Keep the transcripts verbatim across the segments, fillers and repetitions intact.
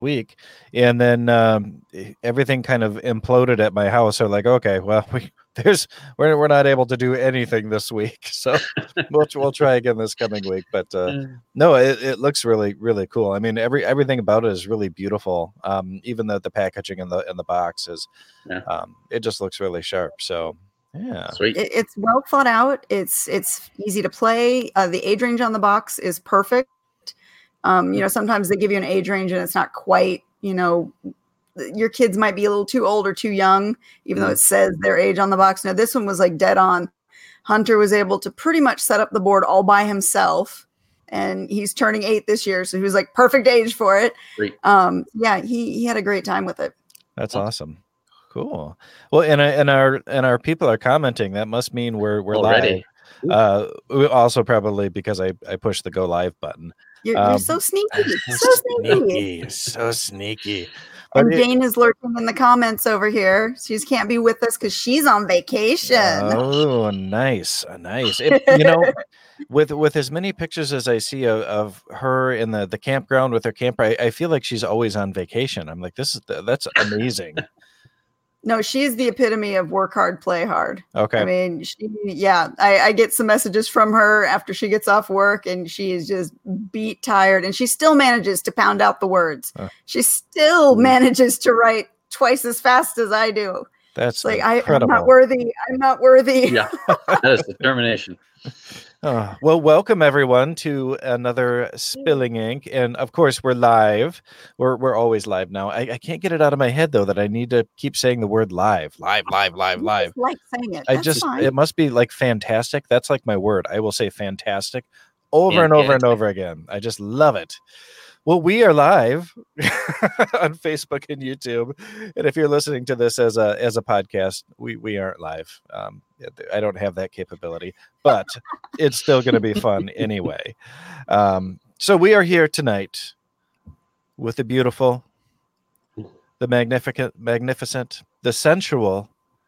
week, and then um, everything kind of imploded at my house. So like, okay, well, we there's we're we're not able to do anything this week, so we'll we'll try again this coming week. But uh, no, it, it looks really really cool. I mean, every everything about it is really beautiful. Um, even the the packaging in the in the box is, Yeah. um, it just looks really sharp. So yeah, Sweet. It, it's well thought out. It's it's easy to play. Uh, the age range on the box is perfect. Um, you know, sometimes they give you an age range and it's not quite, you know, your kids might be a little too old or too young, even Mm. though it says their age on the box. Now, this one was like dead on. Hunter was able to pretty much set up the board all by himself, and he's turning eight this year. So he was like perfect age for it. Great. Um, yeah, he, he had a great time with it. that's awesome. Cool. Well, and and our and our people are commenting. That must mean we're we're Already. live. Uh, also probably because I I pushed the go live button. You're, Um, you're so sneaky. So sneaky. so sneaky. And But it- Jane is lurking in the comments over here. She just can't be with us because she's on vacation. Oh, nice, uh, nice. It, you know, with with as many pictures as I see of, of her in the the campground with her camper, I, I feel like she's always on vacation. I'm like, this is that's amazing. No, she's the epitome of work hard, play hard. Okay. I mean, she, yeah, I, I get some messages from her after she gets off work and she is just beat tired and she still manages to pound out the words. Uh. She still manages to write twice as fast as I do. That's It's like, I, I'm incredible. not worthy. I'm not worthy. Yeah, that is determination. Oh, well, welcome everyone to another Spilling Ink, and of course we're live. We're we're always live now. I, I can't get it out of my head though that I need to keep saying the word live, live, live, live, You live. just like saying it. I That's just fine. it must be like fantastic. That's like my word. I will say fantastic over and over and Fantastic. over again. I just love it. Well, we are live on Facebook and YouTube, and if you're listening to this as a as a podcast, we we aren't live. Um, I don't have that capability, but it's still going to be fun anyway. Um, so we are here tonight with the beautiful, the magnificent, magnificent, the sensual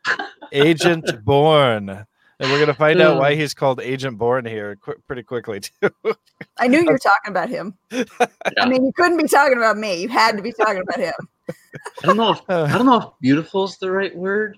Agent Bourne. And we're going to find out why he's called Agent Bourne here qu- pretty quickly, too. I knew you were talking about him. Yeah. I mean, you couldn't be talking about me. You had to be talking about him. I don't know if I don't know if beautiful is the right word.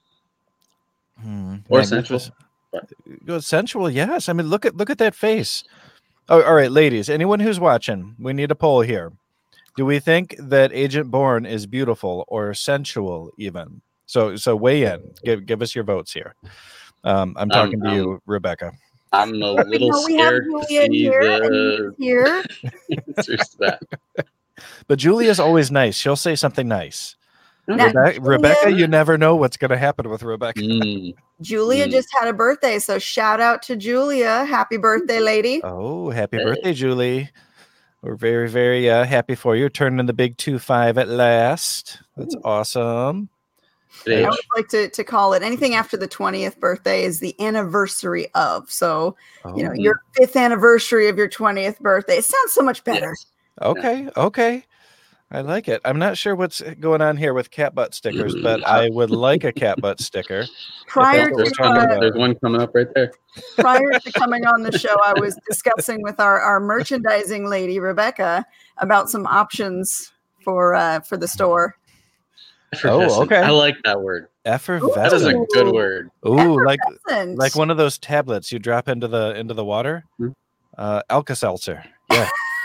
Hmm, Or magnificent. Good, sensual, yes. I mean, look at look at that face. Oh, all right, ladies. Anyone who's watching, we need a poll here. Do we think that Agent Bourne is beautiful or sensual, even? So, so weigh in. Give give us your votes here. Um, I'm talking Um, to you, Rebecca. I'm a little No, we have scared to Julia see here and the he's here. answers to that. But Julia's always nice. She'll say something nice. Now, Rebe- Julia- Rebecca, you never know what's going to happen with Rebecca. Mm. Julia Mm. just had a birthday, so shout out to Julia. Happy birthday, lady. Oh, happy Hey. birthday, Julie. We're very, very uh, happy for you. Turning the big two five at last. That's awesome. Good I age. always like to, to call it anything after the twentieth birthday is the anniversary of. So, you know, Oh, your fifth anniversary of your twentieth birthday. It sounds so much better. Yes. okay, okay. I like it. I'm not sure what's going on here with cat butt stickers, but I would like a cat butt sticker. Prior what we're There's, to, talking one, uh, about. there's one coming up right there. prior to coming on the show, I was discussing with our, our merchandising lady, Rebecca, about some options for uh, for the store. Effervescent. okay. I like that word. Effervescent. That is a Ooh. good word. Ooh, like Effervescent. like one of those tablets you drop into the into the water. Hmm. Uh, Alka-Seltzer. Yeah.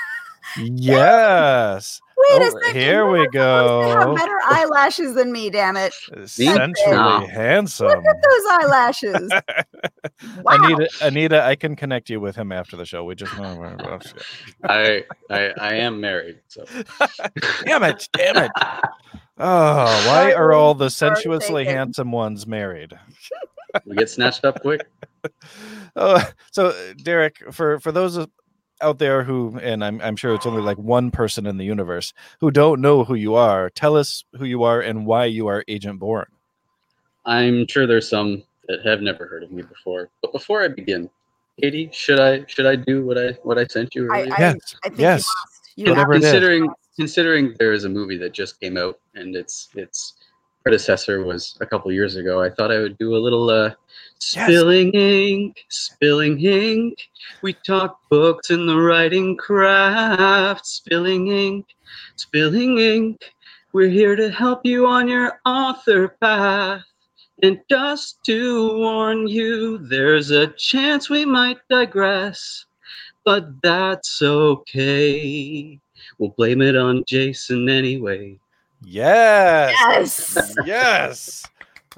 Yes. Wait a Oh, second. here you we were supposed to have go. better eyelashes than me, damn it. Sensually Wow. handsome. Look at those eyelashes. Wow. Anita, Anita, I can connect you with him after the show. We just I, I I am married, so damn it, damn it. Oh, why are all the Sorry, sensuously taken. handsome ones married? we get snatched up quick. Oh, so uh, Derek, for for those of- out there who, and I'm I'm sure it's only like one person in the universe who don't know who you are, tell us who you are and why you are Agent Bourne. I'm sure there's some that have never heard of me before. But before I begin, Katie, should I should I do what I what I sent you I, earlier? I, Yes, I think yes. you must. You Whatever have it is. considering considering there is a movie that just came out and it's it's predecessor was a couple years ago, I thought I would do a little uh, spilling yes. ink, spilling ink. We talk books and the writing craft. Spilling ink, spilling ink. We're here to help you on your author path. And just to warn you, there's a chance we might digress, but that's okay. We'll blame it on Jason anyway. Yes. Yes. Yes.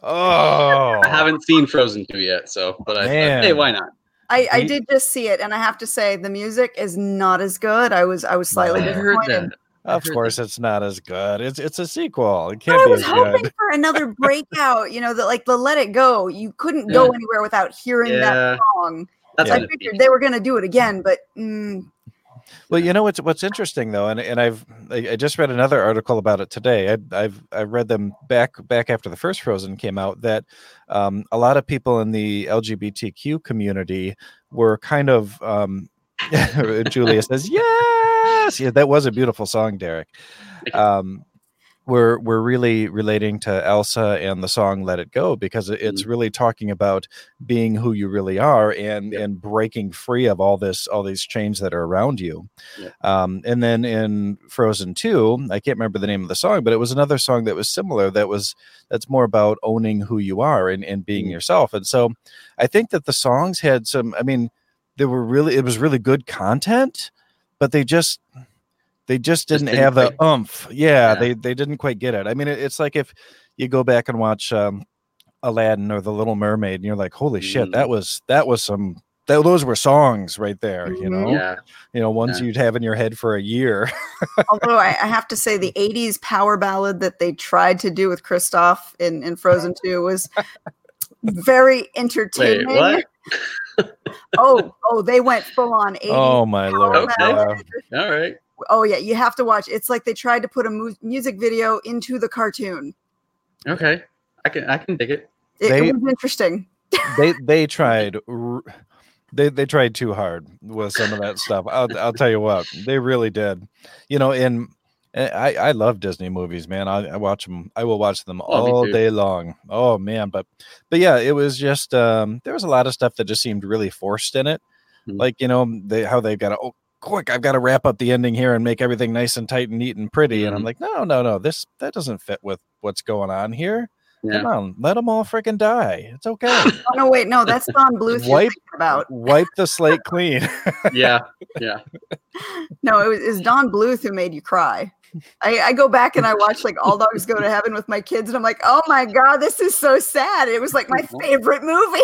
Oh. I haven't seen Frozen two yet, so but I Man. thought, hey, why not? I, I did just see it, and I have to say the music is not as good. I was I was slightly No. I heard disappointed. that. Of course, it's not as good. It's it's a sequel. It But can't I be was as hoping good. for another breakout. You know, that like the Let It Go. You couldn't go Yeah. anywhere without hearing that Yeah. song. That's Yeah. I what it figured is. they were going to do it again, but mm, Well, you know what's what's interesting though, and and I've I I just read another article about it today. I, I've I read them back back after the first Frozen came out that um, a lot of people in the L G B T Q community were kind of. Um, Julia says yes. Yeah, that was a beautiful song, Derek. Um, we're we're really relating to Elsa and the song "Let It Go" because it- it's Mhm. really talking about being who you really are and Yep. and breaking free of all this all these chains that are around you. Yep. Um, and then in Frozen two, I can't remember the name of the song, but it was another song that was similar. That was that's more about owning who you are and and being Mhm. yourself. And so I think that the songs had some. I mean, they were really it was really good content, but they just. They just didn't, didn't have the quite- oomph. Yeah, Yeah. they they didn't quite get it. I mean, it, it's like if you go back and watch um, Aladdin or The Little Mermaid, and you're like, "Holy shit, Mhm. that was that was some that, those were songs right there." You Mhm. know, Yeah. you know, ones Yeah. you'd have in your head for a year. although I, I have to say the eighties power ballad that they tried to do with Kristoff in, in Frozen two was very Wait, entertaining. what? Oh, oh, they went full on eighties. Oh my lord! Okay. yeah. All right. Oh yeah, you have to watch. It's like they tried to put a mu- music video into the cartoon. Okay. I can I can dig it. It, They- it was interesting. They they tried. r- They they tried too hard with some of that stuff. I'll I'll tell you what, they really did. You know, and and I I love Disney movies, man. I, I watch them. I will watch them Oh, me all too. day long. Oh man, but but yeah, it was just um there was a lot of stuff that just seemed really forced in it. Mhm. Like, you know, they how they've got to oh quick, I've got to wrap up the ending here and make everything nice and tight and neat and pretty. And I'm Mhm. like, no, no, no, this that doesn't fit with what's going on here. Yeah. Come on, let them all freaking die. It's okay. Oh no, wait, no, that's Don Bluth you're Wipe- thinking about. Wipe the slate clean. Yeah. Yeah. No, it was, it was Don Bluth who made you cry. I, I go back and I watch like All Dogs Go to Heaven with my kids, and I'm like, oh my god, this is so sad. It was like my favorite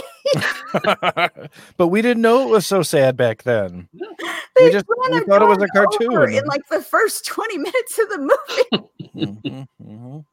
movie. But we didn't know it was so sad back then. They We just- ran we a thought it was a dog cartoon. over in like the first twenty minutes of the movie. Mhm, mhm.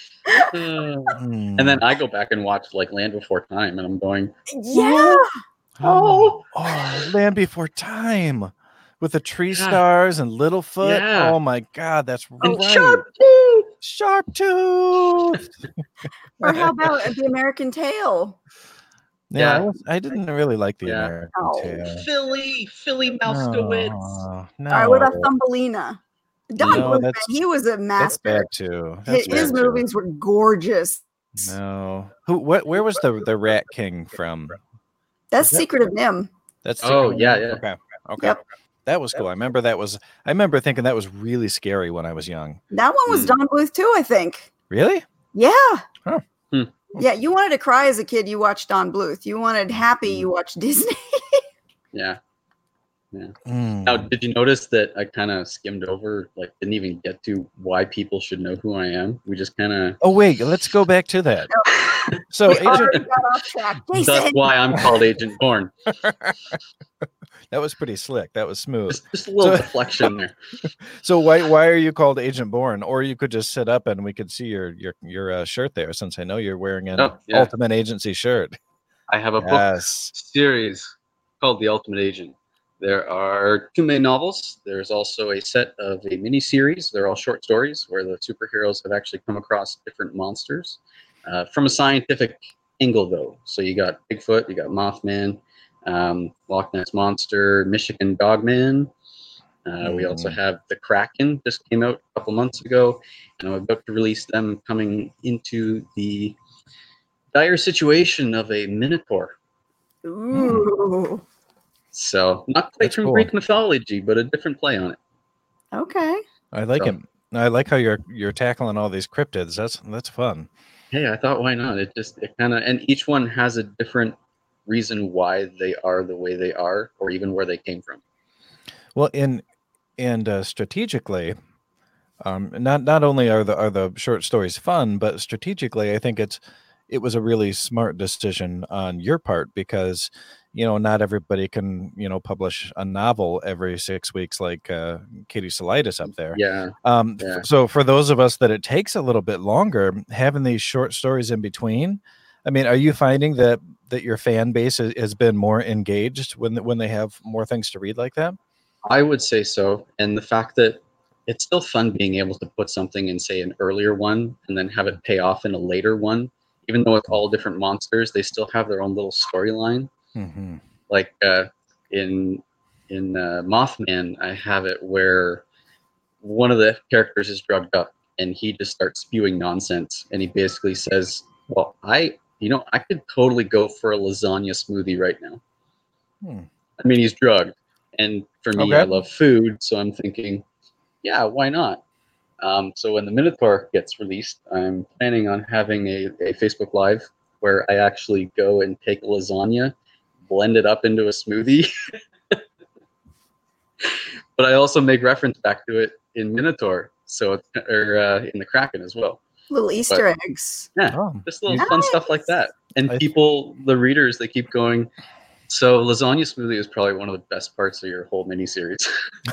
Uh, Hmm. and then I go back and watch like Land Before Time, and I'm going, Yeah. oh, oh, Land Before Time with the tree Yeah. stars and Littlefoot. Yeah. Oh my god, that's and right. Sharp Tooth! Sharp Tooth. Or how about The American Tale? Yeah, Yeah. I, was, I didn't really like the Yeah. American Oh. Tale. Philly, Philly Mouskowitz. Oh, no, All right, what about Thumbelina? Don No, Bluth, man, that's- he was a that's master. bad too. His, That's his bad too. movies were gorgeous. No, who? What? Where was the the Rat King from? That's Is that- Secret of Nim. That's Oh, Secret yeah, Nim? yeah. Okay, okay. Yep. That was cool. I remember that was. I remember thinking that was really scary when I was young. That one was Mm. Don Bluth too, I think. Really? Yeah. Huh. Hmm. Yeah, you wanted to cry as a kid, you watched Don Bluth. You wanted happy, you watched Disney. Yeah. Mm. Now, did you notice that I kind of skimmed over, like, didn't even get to why people should know who I am? We just kind of. Oh wait, let's go back to that. So, we Agent, already got off track. That's Jason. why I'm called Agent Bourne. that was pretty slick. That was smooth. Just, just a little So- deflection there. So why why are you called Agent Bourne? Or you could just sit up and we could see your your your uh, shirt there, since I know you're wearing an Oh, yeah. Ultimate Agency shirt. I have a book Yes. series called The Ultimate Agent. There are two main novels. There's also a set of a mini series. They're all short stories where the superheroes have actually come across different monsters uh, from a scientific angle, though. So you got Bigfoot, you got Mothman, um, Loch Ness Monster, Michigan Dogman, Uh, we also Mhm. have the Kraken, just came out a couple months ago, and I'm about to release them, coming into the dire situation of a Minotaur. Ooh. So not quite That's from cool. Greek mythology, but a different play on it. Okay. I like So- it. I like how you're you're tackling all these cryptids. That's that's fun. Hey, I thought, why not? It just it kind of, and each one has a different reason why they are the way they are, or even where they came from. Well, in and uh, strategically, um, not not only are the are the short stories fun, but strategically, I think it's it was a really smart decision on your part because you know not everybody can you know publish a novel every six weeks like uh, Katie Solitis up there. Yeah, Um, yeah. f- so for those of us that it takes a little bit longer, having these short stories in between. I mean, are you finding that that your fan base has, has been more engaged when when they have more things to read like that? I would say so. And the fact that it's still fun being able to put something in, say, an earlier one and then have it pay off in a later one, even though it's all different monsters, they still have their own little storyline. Mm-hmm. Like uh, in in uh, Mothman, I have it where one of the characters is drugged up and he just starts spewing nonsense. And he basically says, well, I, you know, I could totally go for a lasagna smoothie right now. Hmm. I mean, he's drugged. And for me, Okay. I love food. So I'm thinking, yeah, why not? Um, so when the Minotaur gets released, I'm planning on having a, a Facebook Live where I actually go and take lasagna, blend it up into a smoothie. But I also make reference back to it in Minotaur, so it's, or uh, in the Kraken as well. Little Easter eggs. Yeah, Oh, just little you- fun stuff like that. And I- people, the readers, they keep going. So lasagna smoothie is probably one of the best parts of your whole miniseries.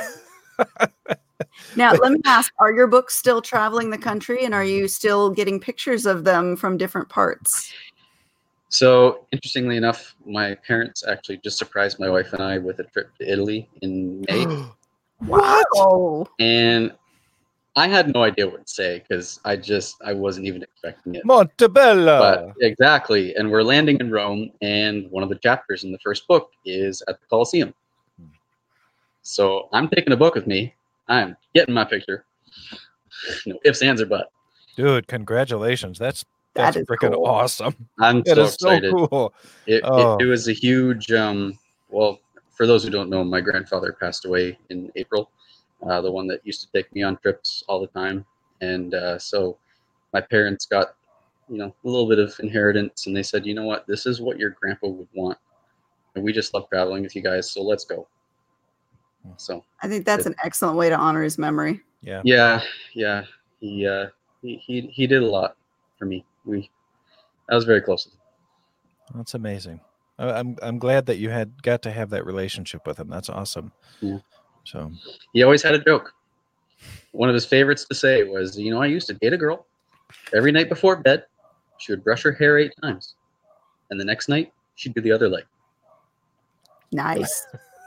Now, let me ask, are your books still traveling the country and are you still getting pictures of them from different parts? So interestingly enough, my parents actually just surprised my wife and I with a trip to Italy in May. What? Wow. And I had no idea what to say because I just I wasn't even expecting it. Montebello. But exactly, and we're landing in Rome, and one of the chapters in the first book is at the Colosseum. So I'm taking a book with me. I'm getting my picture. No ifs, ands, or buts. Dude, congratulations. That's That that's is freaking cool. awesome. I'm It so is so excited. cool. It, Oh. it, it was a huge, um, well, for those who don't know, my grandfather passed away in April, uh, the one that used to take me on trips all the time. And uh, so my parents got, you know, a little bit of inheritance, and they said, you know what, this is what your grandpa would want. And we just love traveling with you guys, so let's go. So I think that's an excellent way to honor his memory. Yeah. yeah, yeah, he uh, he, he he did a lot for me. We I was very close with him. That's amazing. I- I'm I'm glad that you had got to have that relationship with him. That's awesome. Yeah. So He always had a joke. One of his favorites to say was, you know, I used to date a girl. Every night before bed, she would brush her hair eight times. And the next night, she'd do the other leg. Nice.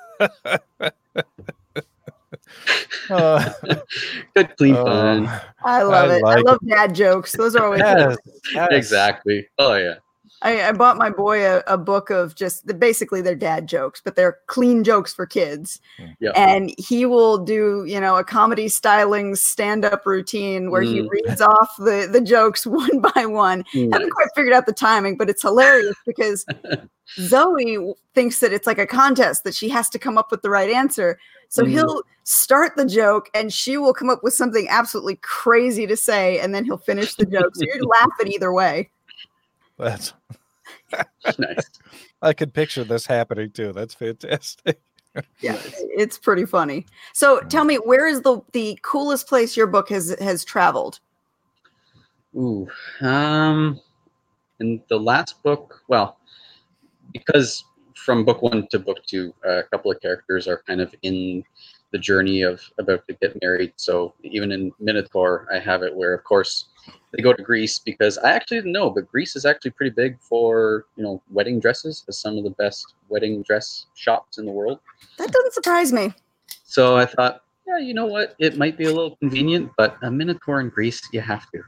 uh, Good, clean oh, fun. I love I it. like I love dad jokes. Those are always yes, yes. Exactly. Oh, yeah. I, I bought my boy a, a book of just the, basically they're dad jokes, but they're clean jokes for kids. Yeah. And he will do, you know, a comedy styling stand-up routine where he Mm. reads off the, the jokes one by one. Nice. Haven't quite figured out the timing, but it's hilarious because Zoe thinks that it's like a contest that she has to come up with the right answer. So Mm. he'll start the joke and she will come up with something absolutely crazy to say, and then he'll finish the joke. So you're laughing either way. That's Nice. I could picture this happening too. That's fantastic. Yeah, Nice. it's pretty funny. So tell me, where is the the coolest place your book has has traveled? Ooh. Um, in the last book, well, because from book one to book two, uh, a couple of characters are kind of in the journey of about to get married. So even in Minotaur, I have it where, of course, they go to Greece because I actually didn't know, but Greece is actually pretty big for, you know, wedding dresses. Has some of the best wedding dress shops in the world. That doesn't surprise me. So I thought, yeah, you know what? It might be a little convenient, but a Minotaur in Greece, you have to.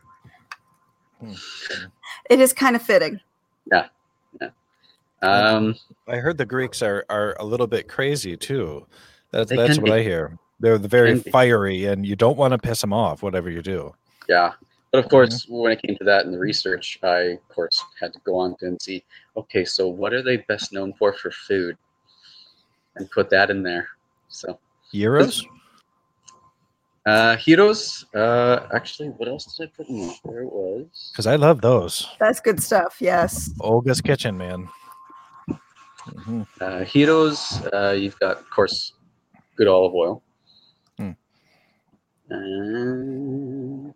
It is kind of fitting. Um, I heard the Greeks are are a little bit crazy too. That's They that's can what be. I hear. They're the very Can be. fiery, and you don't want to piss them off, whatever you do. Yeah. But of course, mm-hmm. when it came to that in the research, I, of course, had to go on to and see, okay, so what are they best known for for food? And put that in there. So Heroes? Uh, heroes. Uh, actually, what else did I put in there? There it was. Because I love those. That's good stuff. Yes. Olga's Kitchen, man. Mm-hmm. Uh, heroes. Uh, you've got, of course, good olive oil. Hmm. And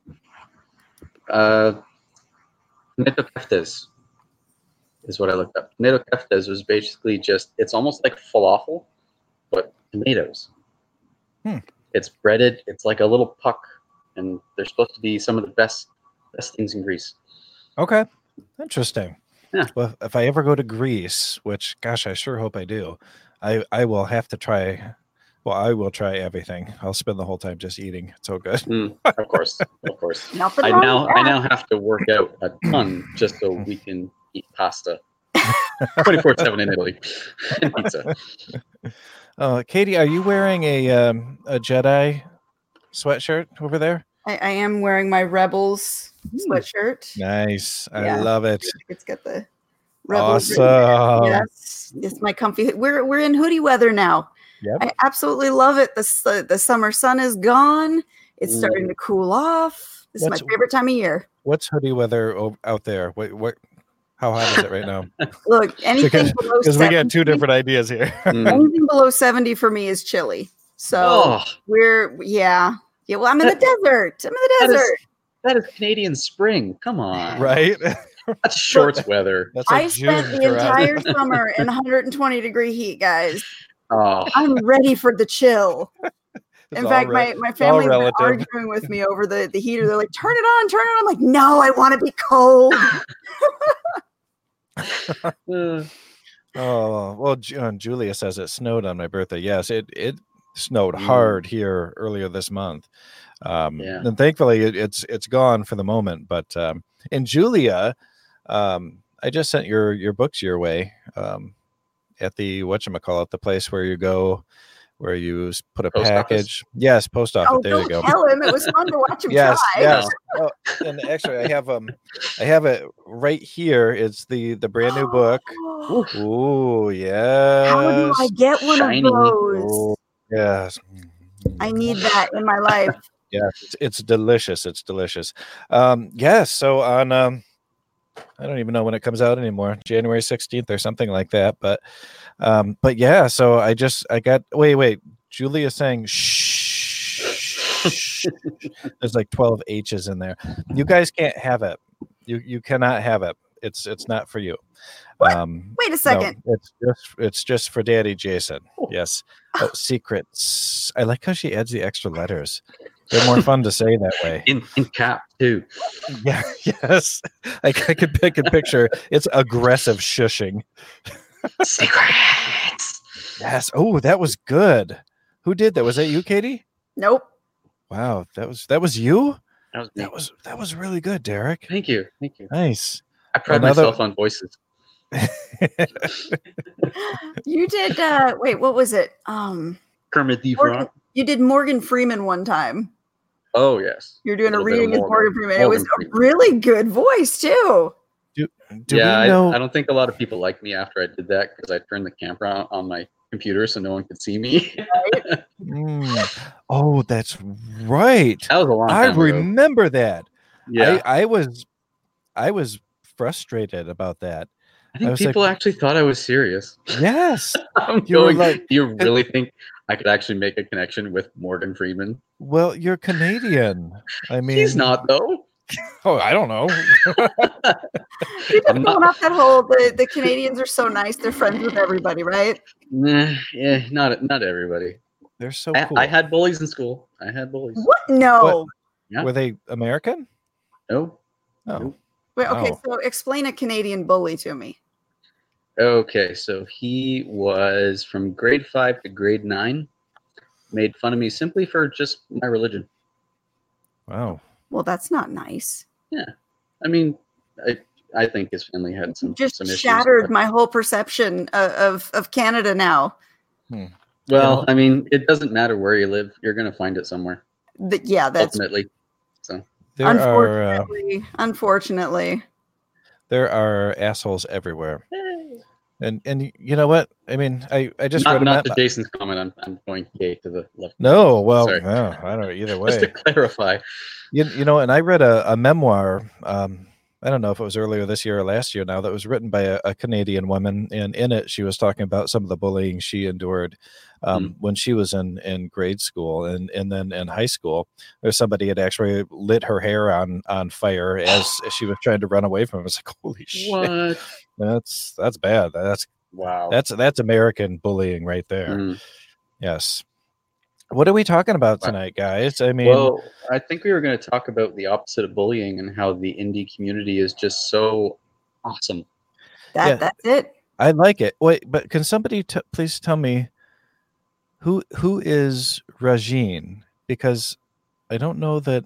uh, Neto Keftes is what I looked up. Neto Keftes was basically just, it's almost like falafel, but tomatoes. Hmm. It's breaded. It's like a little puck, and they're supposed to be some of the best best things in Greece. Okay, interesting. Yeah. Well, if I ever go to Greece, which, gosh, I sure hope I do, I I will have to try. Well, I will try everything. I'll spend the whole time just eating. It's so good. Mm, of course, of course. Nothing I wrong now with I that. now have to work out a ton just so we can eat pasta twenty-four seven in Italy and pizza. Uh, Katie, are you wearing a um, a Jedi sweatshirt over there? I, I am wearing my Rebels sweatshirt. Nice. I Yeah. love it. It's got the Rebels. Awesome. Yes, it's my comfy. We're we're in hoodie weather now. Yep. I absolutely love it. The su- the summer sun is gone. It's Mm. starting to cool off. This What's- is my favorite time of year. What's hoodie weather o- out there? What what? How hot is it right now? Look, anything Because below because we got two seventy different ideas here. Mm. anything below seventy for me is chilly. So Oh, we're yeah. Yeah, well, I'm in the desert. I'm in the That is- desert. that is Canadian spring. Come on, Right? That's shorts weather. That's I like spent June the for us. entire summer in one hundred twenty degree heat, guys. Oh, I'm ready for the chill. It's In all fact, re- my, my it's all family's been relative. arguing with me over the, the heater. They're like, turn it on, turn it on. I'm like, no, I want to be cold. Uh, Oh, well, Ju- uh, Julia says it snowed on my birthday. Yes, it it snowed Mm. hard here earlier this month. Um, Yeah. And thankfully, it, it's it's gone for the moment. But um, and Julia, um, I just sent your your books your way um, at the whatchamacallit, the place where you go, where you s- put a Post office? package. Yes, post office. Oh, there you don't go. tell him. It was fun to watch him Yes, try. yes. Oh, and actually, I have um, I have it right here. It's the the brand new book. oof. Ooh, yes. How do I get one Shiny. of those? Oh, yes. I need that in my life. Yeah, it's, it's delicious. It's delicious. Um, yes. So on, um, I don't even know when it comes out anymore, January sixteenth or something like that. But, um, but yeah. So I just I got wait wait. Julia's saying shh. There's like twelve H's in there. You guys can't have it. You you cannot have it. It's it's not for you. What? Um, Wait a no, second. it's just it's just for Daddy Jason. Yes. Oh, secrets. I like how she adds the extra letters. They're more fun to say that way. in in cap too. Yeah. Yes. I, I could pick a picture. It's aggressive shushing. Secrets. Yes. Oh, that was good. Who did that? Was that you, Katie? Nope. Wow. That was that was you. That was me. That was that was really good, Derek. Thank you, thank you. Nice. I pride Another- myself on voices. You did uh wait, what was it? Um Kermit the Morgan, Frog. you did Morgan Freeman one time. Oh yes. You're doing a Little bit of reading as Morgan- Morgan Freeman. It Morgan was a Freeman. really good voice too. Do, do yeah, we know? I, I don't think a lot of people liked me after I did that because I turned the camera on, on my computer so no one could see me. Mm. Oh, that's right. That was a long I time ago. remember that. Yeah, I, I was I was frustrated about that. I think I was like- people actually thought I was serious. Yes. I'm You were going, like- you really think I could actually make a connection with Morgan Freeman? Well, you're Canadian. I mean, He's not though. Oh, I don't know. You're just I'm not- going off that whole the, the Canadians are so nice, they're friends with everybody, right? Nah, yeah, not not everybody. They're so I, cool. I had bullies in school. I had bullies. What? No. Yeah. Were they American? No. Oh, Wait, okay, Wow. so explain a Canadian bully to me. Okay, so he was from grade five to grade nine. Made fun of me simply for just my religion. wow. Well, that's not nice. I mean, I I think his family had some Just some issues. shattered but- my whole perception of, of, of Canada now. Well, know? I mean, it doesn't matter where you live; you're going to find it somewhere. Th- yeah, that's Ultimately, so There are uh, unfortunately, unfortunately. there are assholes everywhere, and and you know what? I mean, I I just not read a not mem- to Jason's comment. I'm I'm going gay to the left. No, well, Sorry. no, I don't know either Just to way. clarify. You, you know, and I read a, a memoir. Um, I don't know if it was earlier this year or last year now, that was written by a, a Canadian woman. And in it, she was talking about some of the bullying she endured um, Mm. when she was in, in grade school. And, and then in high school, there's somebody had actually lit her hair on, on fire as, as she was trying to run away from it. I was like, holy shit. What? That's, that's bad. That's, Wow. that's, that's American bullying right there. Mm. Yes. What are we talking about Wow. tonight, guys? I mean, Well, I think we were going to talk about the opposite of bullying and how the indie community is just so awesome. That Yeah. that's it. I like it. Wait, but can somebody t- please tell me who who is Rajin? Because I don't know that.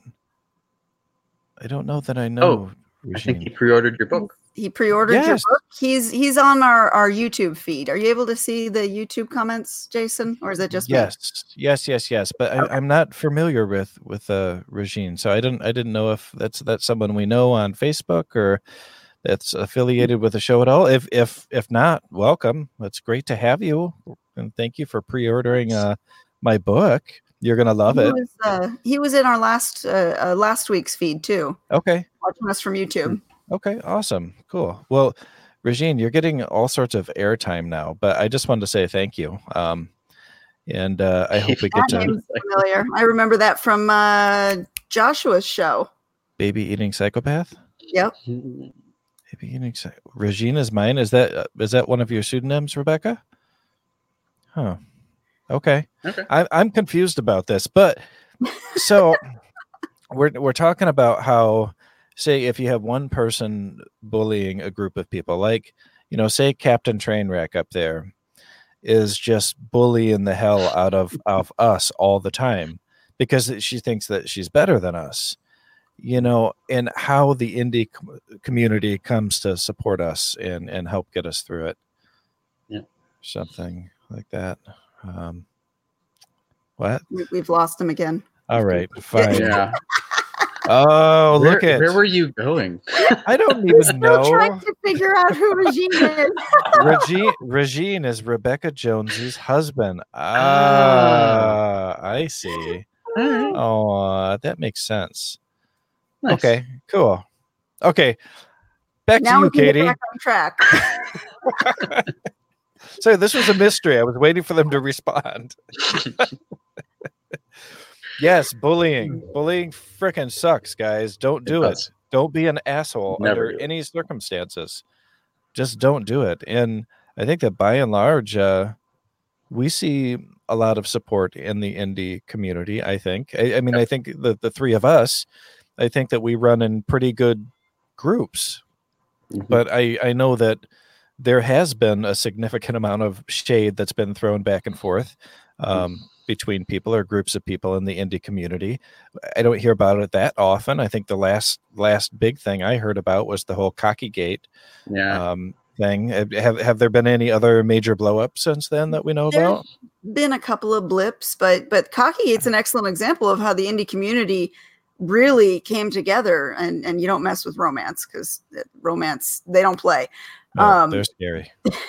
I don't know that I know. I think he Rajin. pre-ordered your book. He pre-ordered Yes. your book. He's he's on our, our YouTube feed. Are you able to see the YouTube comments, Jason, or is it just me? Yes, yes, yes, yes. But I, I'm not familiar with with uh, Rajin, so I didn't I didn't know if that's that's someone we know on Facebook or that's affiliated with the show at all. If if if not, welcome. It's great to have you, and thank you for pre-ordering uh, my book. You're gonna love he it. Was, uh, he was in our last uh, uh, last week's feed too, Okay. watching us from YouTube. Okay, awesome. Cool. Well, Regine, you're getting all sorts of airtime now, but I just wanted to say thank you. Um, and uh, I hope we get That to name's familiar. I remember that from uh, Joshua's show. Baby Eating Psychopath. Yep. Baby Eating Psych- Regine is mine. Is that uh, is that one of your pseudonyms, Rebecca? Huh. Okay. Okay. I, I'm confused about this, but so we're we're talking about how, say, if you have one person bullying a group of people, like, you know, say Captain Trainwreck up there is just bullying the hell out of, of us all the time because she thinks that she's better than us, you know, and how the indie com- community comes to support us and, and help get us through it. Yeah. Something like that. Um, what? We- We've lost him again. All right, fine. Yeah. Oh, Where, look at where were you going? I don't We're even still know. trying to figure out who Regine is. Regine, Regine is Rebecca Jones's husband. Ah, I see. All right. Oh, uh, that makes sense. Nice. Okay, cool. Okay, back Now to we you, can get Katie. back on track. So this was a mystery. I was waiting for them to respond. Yes, bullying. Bullying frickin' sucks, guys. Don't do It it. does. Don't be an asshole Never under do it. any circumstances. Just don't do it. And I think that by and large, uh, we see a lot of support in the indie community. I think. I, I mean, I think the the three of us, I think that we run in pretty good groups. Mhm. But I I know that there has been a significant amount of shade that's been thrown back and forth um, between people or groups of people in the indie community. I don't hear about it that often. I think the last last big thing I heard about was the whole Cockygate Yeah. um, thing. Have have there been any other major blow ups since then that we know There's about? been a couple of blips, but but Cockygate's an excellent example of how the indie community really came together. And and you don't mess with romance because romance they don't play. No, Um, they're scary.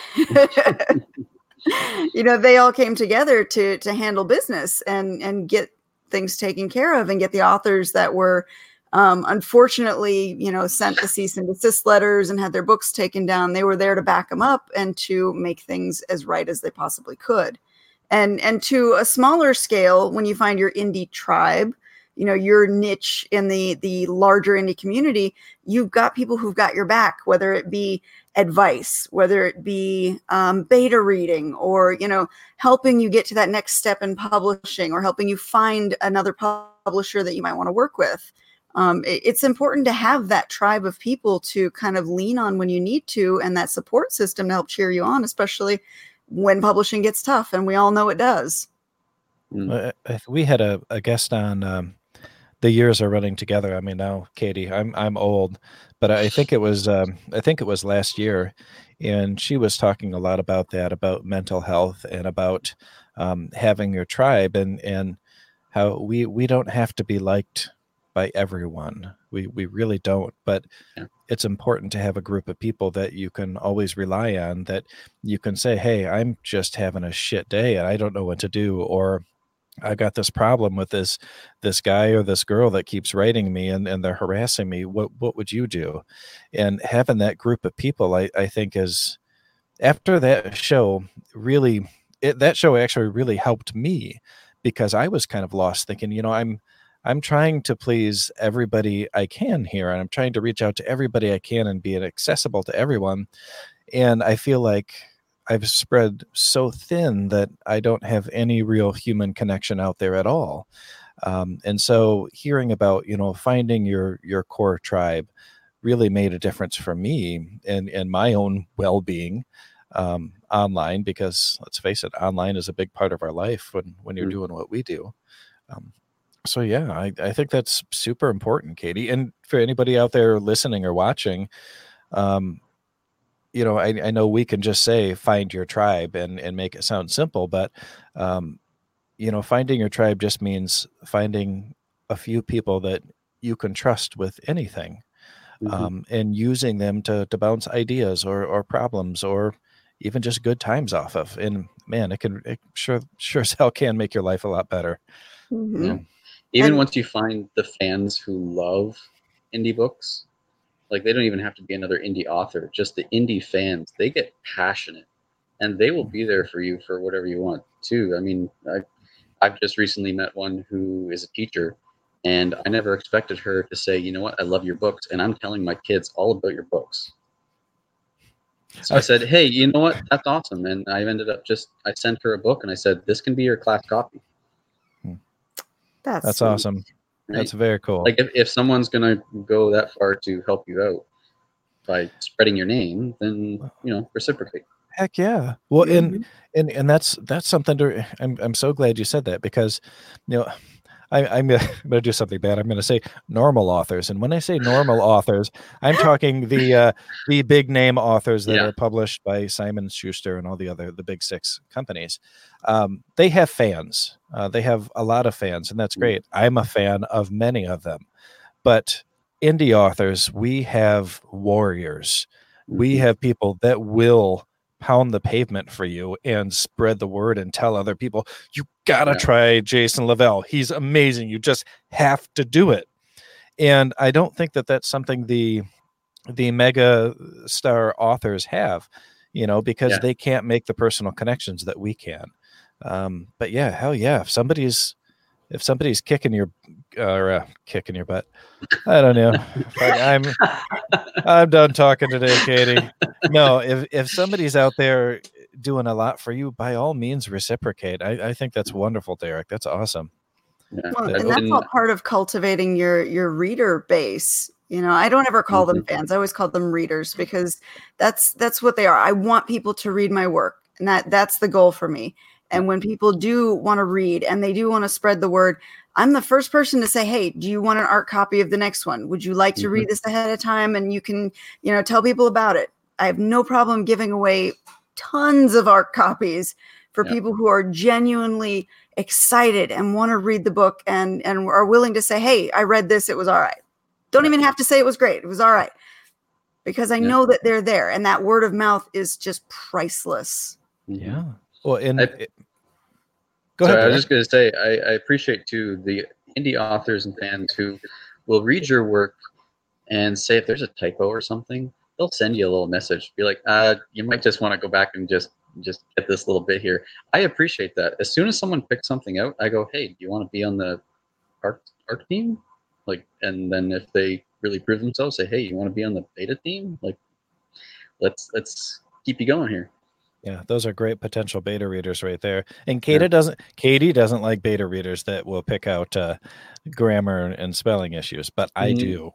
you know, they all came together to to handle business and and get things taken care of and get the authors that were um, unfortunately, you know, sent the cease and desist letters and had their books taken down. They were there to back them up and to make things as right as they possibly could. And and to a smaller scale, when you find your indie tribe, you know, your niche in the the larger indie community, you've got people who've got your back, whether it be advice, whether it be um, beta reading, or you know, helping you get to that next step in publishing, or helping you find another publisher that you might want to work with. Um, it, it's important to have that tribe of people to kind of lean on when you need to, and that support system to help cheer you on, especially when publishing gets tough, and we all know it does. Uh, we had a, a guest on. Um, the years are running together. I mean, now, Katie, I'm I'm old, but I think it was um, I think it was last year, and she was talking a lot about that, about mental health and about um, having your tribe, and and how we we don't have to be liked by everyone. We we really don't. But Yeah. it's important to have a group of people that you can always rely on, that you can say, hey, I'm just having a shit day and I don't know what to do, or I got this problem with this this guy or this girl that keeps writing me and, and they're harassing me. What what would you do? And having that group of people, I, I think is, after that show, really, it, that show actually really helped me, because I was kind of lost, thinking, you know, I'm I'm trying to please everybody I can here, and I'm trying to reach out to everybody I can and be accessible to everyone. And I feel like I've spread so thin that I don't have any real human connection out there at all. Um, and so hearing about, you know, finding your your core tribe really made a difference for me and, and my own well-being um, online, because let's face it, online is a big part of our life when, when you're Mm. doing what we do. Um, so yeah, I, I think that's super important, Katie. And for anybody out there listening or watching, um, you know, I, I know we can just say, find your tribe and, and make it sound simple, but, um, you know, finding your tribe just means finding a few people that you can trust with anything, Mhm. um, and using them to, to bounce ideas or, or problems or even just good times off of. And man, it can, it sure, sure as hell can make your life a lot better. Mhm. Yeah. Even And- once you find the fans who love indie books, like they don't even have to be another indie author, just the indie fans, they get passionate and they will be there for you for whatever you want too. I mean, I, I've just recently met one who is a teacher, and I never expected her to say, you know what, I love your books, and I'm telling my kids all about your books. So I said, hey, you know what, that's awesome. And I ended up just, I sent her a book and I said, this can be your class copy. That's That's sweet. awesome. Right? That's very cool. Like if, if someone's going to go that far to help you out by spreading your name, then, you know, reciprocate. Heck yeah. Well, and, Mhm. and, and that's, that's something to, I'm, I'm so glad you said that, because, you know, I, I'm going to do something bad. I'm going to say normal authors. And when I say normal authors, I'm talking the, uh, the big name authors that Yeah. are published by Simon Schuster and all the other, the big six companies. Um, they have fans. Uh, they have a lot of fans, and that's great. I'm a fan of many of them, but indie authors, we have warriors. We Mhm. have people that will pound the pavement for you and spread the word and tell other people, you gotta Yeah. try Jason Lavelle. He's amazing. You just have to do it. And I don't think that that's something the the mega star authors have, you know, because Yeah. they can't make the personal connections that we can. Um, but yeah, hell yeah, if somebody's if somebody's kicking your or uh, kicking your butt, I don't know. Fuck, I'm I'm done talking today, Katie. No, if if somebody's out there doing a lot for you, by all means reciprocate. I, I think that's wonderful, Derek. That's awesome. Yeah. Well, I've and that's been- all part of cultivating your your reader base. You know, I don't ever call them Mhm. fans. I always call them readers, because that's that's what they are. I want people to read my work, and that that's the goal for me. And when people do want to read and they do want to spread the word, I'm the first person to say, hey, do you want an art copy of the next one? Would you like to Mhm. read this ahead of time? And you can, you know, tell people about it. I have no problem giving away tons of art copies for Yeah. people who are genuinely excited and want to read the book and, and are willing to say, hey, I read this. It was all right. Don't Yeah. even have to say it was great. It was all right. Because I Yeah. know that they're there. And that word of mouth is just priceless. Mhm. Yeah. Well, and I- it, go Sorry, ahead. I was Derek. just going to say, I, I appreciate too the indie authors and fans who will read your work and say if there's a typo or something, they'll send you a little message. Be like, uh, you might just want to go back and just just get this little bit here. I appreciate that. As soon as someone picks something out, I go, hey, do you want to be on the art art team? Like, and then if they really prove themselves, say, hey, you want to be on the beta team? Like, let's let's keep you going here. Yeah, those are great potential beta readers right there. And Katie Yeah. doesn't Katie doesn't like beta readers that will pick out uh, grammar and spelling issues, but I Mhm. do.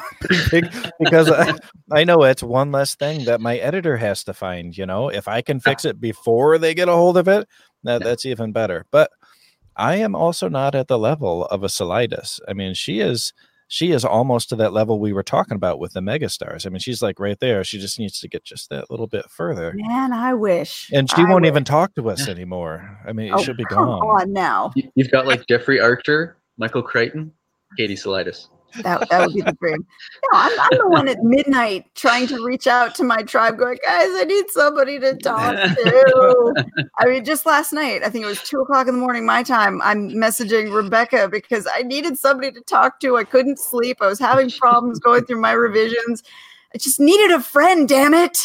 Because I, I know it's one less thing that my editor has to find, you know. If I can fix it before they get a hold of it, that, Yeah. that's even better. But I am also not at the level of a Selidus. I mean, she is she is almost to that level we were talking about with the megastars. I mean, she's like right there. She just needs to get just that little bit further. Man, I wish. And she I won't wish. even talk to us anymore. I mean, Oh, she'll be come gone. on now. You- You've got like Jeffrey Archer, Michael Crichton, Katie Salidas. That, that would be the dream. No, I'm, I'm the one at midnight trying to reach out to my tribe going, guys, I need somebody to talk to. I mean, just last night, I think it was two o'clock in the morning, my time, I'm messaging Rebecca because I needed somebody to talk to. I couldn't sleep. I was having problems going through my revisions. I just needed a friend, damn it.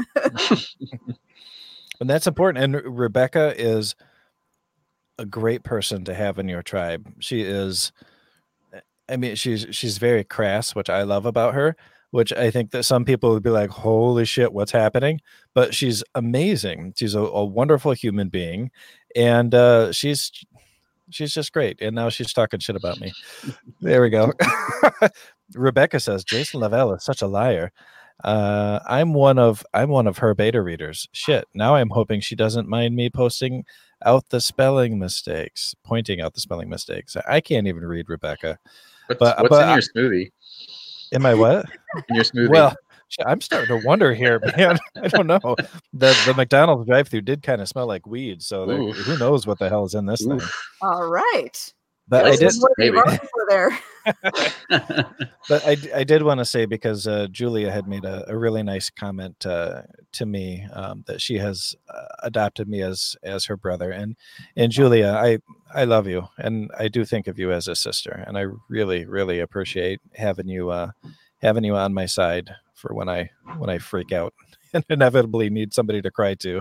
And that's important. And Rebecca is a great person to have in your tribe. She is, I mean, she's she's very crass, which I love about her, which I think that some people would be like, holy shit, what's happening? But she's amazing. She's a, a wonderful human being. And uh, she's she's just great. And now she's talking shit about me. There we go. Rebecca says, Jason Lavelle is such a liar. Uh, I'm one of I'm one of her beta readers. Shit. Now I'm hoping she doesn't mind me posting out the spelling mistakes, pointing out the spelling mistakes. I can't even read, Rebecca. What's, But- what's but in your smoothie? Am I what? In your smoothie? Well, shit, I'm starting to wonder here, man. I don't know. The the McDonald's drive-through did kind of smell like weed, so there- Oof. who knows what the hell is in this thing. Oof. All right. But I Yes, did, it's- What have you maybe. brought for there? but I, I did want to say because uh, Julia had made a, a really nice comment uh, to me um, that she has uh, adopted me as as her brother, and and Julia, I I love you, and I do think of you as a sister, and I really really appreciate having you uh, having you on my side for when I when I freak out and inevitably need somebody to cry to.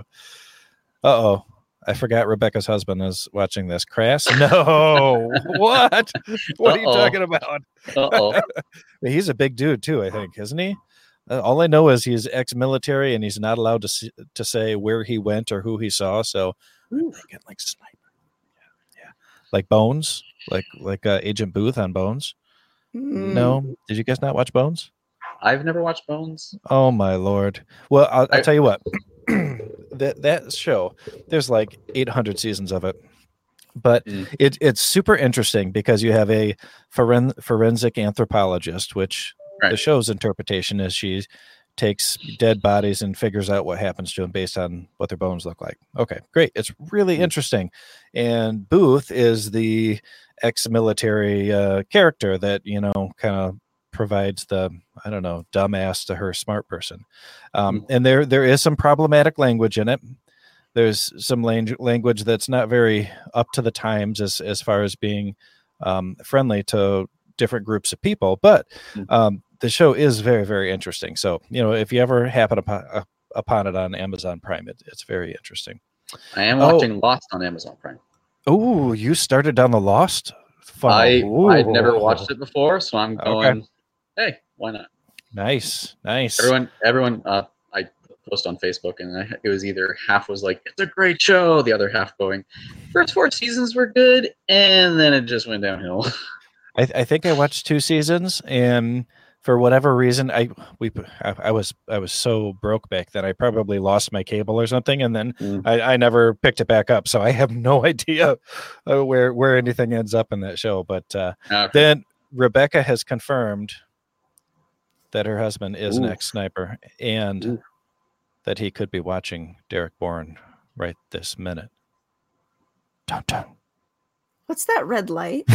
Uh oh. I forgot Rebecca's husband is watching this. Crass? No. What? What are you Uh-oh. talking about? Uh-oh. He's a big dude too, I think, isn't he? Uh, all I know is he's ex-military and he's not allowed to see, to say where he went or who he saw. So I'm thinking like sniper, yeah, yeah, like Bones, like like uh, Agent Booth on Bones. Mm. No, did you guys not watch Bones? I've never watched Bones. Oh my lord! Well, I'll, I'll I- tell you what. that that show, there's like eight hundred seasons of it. But Mm. it, it's super interesting because you have a foren, forensic anthropologist, which the Right. show's interpretation is she takes dead bodies and figures out what happens to them based on what their bones look like. Okay, great. It's really Mm. interesting. And Booth is the ex-military uh, character that, you know, kind of provides the, I don't know, dumbass to her smart person. Um, Mm. and there there is some problematic language in it. There's some lang- language that's not very up to the times as, as far as being um, friendly to different groups of people. But Mm. um, the show is very, very interesting. So, you know, if you ever happen upon, uh, upon it on Amazon Prime, it, it's very interesting. I am Oh. watching Lost on Amazon Prime. Oh, you started down the Lost funnel. I Ooh. I'd never watched it before, so I'm Okay. going. Hey, why not? Nice, nice. Everyone, everyone. Uh, I post on Facebook, and I, it was either half was like it's a great show, the other half going, first four seasons were good, and then it just went downhill. I, I think I watched two seasons, and for whatever reason, I we I, I was I was so broke back then I probably lost my cable or something, and then Mm. I, I never picked it back up. So I have no idea uh, where where anything ends up in that show. But uh, Okay. then Rebecca has confirmed that her husband is an Ooh. ex-sniper and Ooh. that he could be watching Derek Bourne right this minute. Dun, dun. What's that red light?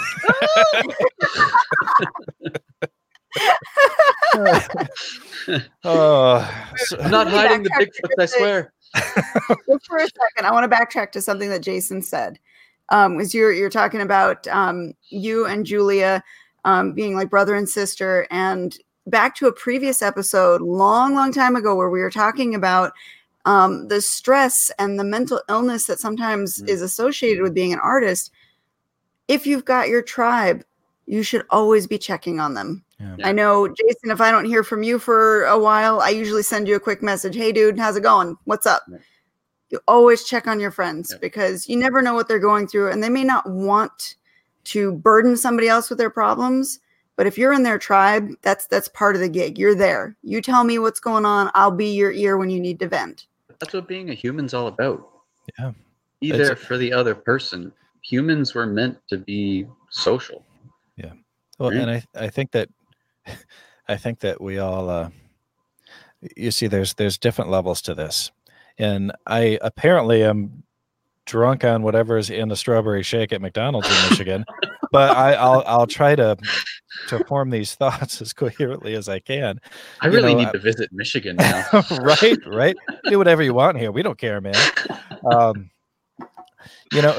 Oh, so- I'm not Let me hiding the backtrack Bigfoot, I swear. Just for a second, I want to backtrack to something that Jason said. Um, was you're you're talking about um, you and Julia um, being like brother and sister, and back to a previous episode, long, long time ago, where we were talking about um, the stress and the mental illness that sometimes Mm. is associated with being an artist. If you've got your tribe, you should always be checking on them. yeah. Yeah. I know, Jason, if I don't hear from you for a while, I usually send you a quick message. Hey, dude, how's it going? What's up? Yeah. You always check on your friends Yeah. because you never know what they're going through. And they may not want to burden somebody else with their problems. But if you're in their tribe, that's that's part of the gig. You're there. You tell me what's going on. I'll be your ear when you need to vent. That's what being a human's all about. Yeah. Be It's- there for the other person. Humans were meant to be social. Well, Right. and I I think that I think that we all uh, you see there's there's different levels to this, and I apparently am drunk on whatever is in the strawberry shake at McDonald's in Michigan, but I, I'll I'll try to to form these thoughts as coherently as I can. I You really know, need I- to visit Michigan now. right, right. Do whatever you want here. We don't care, man. Um, you know,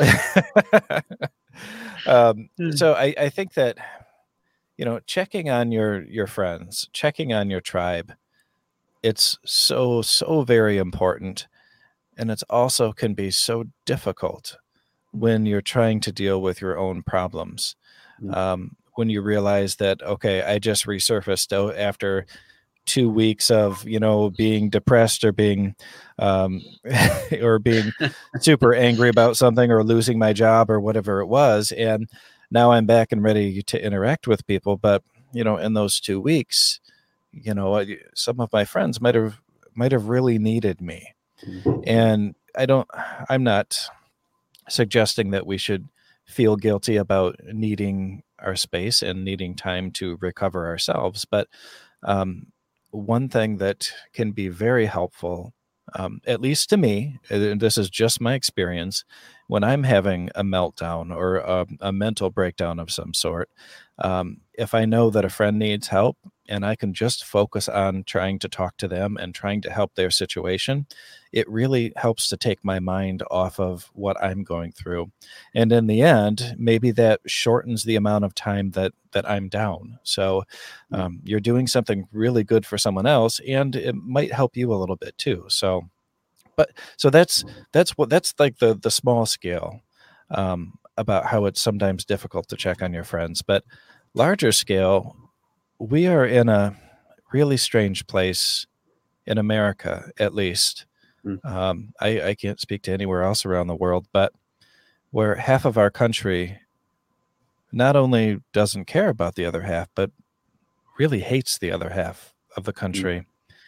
um, so I, I think that, you know, checking on your your friends, checking on your tribe, it's so so very important, and it's also can be so difficult when you're trying to deal with your own problems. Mm. Um, when you realize that, okay, I just resurfaced o- after two weeks of, you know, being depressed or being, um, or being super angry about something or losing my job or whatever it was. And now I'm back and ready to interact with people. But, you know, in those two weeks, you know, I- some of my friends might have, might have really needed me. And I don't, I'm not suggesting that we should feel guilty about needing our space and needing time to recover ourselves. But um, one thing that can be very helpful, um, at least to me, and this is just my experience, when I'm having a meltdown or a, a mental breakdown of some sort, um, if I know that a friend needs help and I can just focus on trying to talk to them and trying to help their situation, it really helps to take my mind off of what I'm going through. And in the end, maybe that shortens the amount of time that that I'm down. So um, you're doing something really good for someone else, and it might help you a little bit too. So, but so that's that's what that's like the the small scale um, about how it's sometimes difficult to check on your friends. But larger scale, we are in a really strange place in America, at least. Mm. Um, I, I can't speak to anywhere else around the world, but where half of our country not only doesn't care about the other half, but really hates the other half of the country. Mm.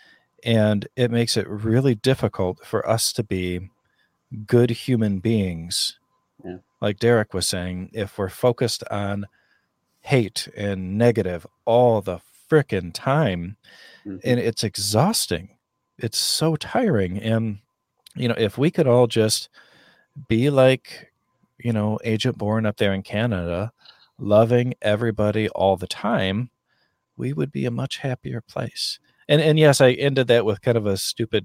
And it makes it really difficult for us to be good human beings. Yeah. Like Derek was saying, if we're focused on hate and negative all the frickin' time, mm-hmm. and it's exhausting. It's so tiring. And, you know, if we could all just be like, you know, Agent Bourne up there in Canada, loving everybody all the time, we would be a much happier place. And and yes, I ended that with kind of a stupid.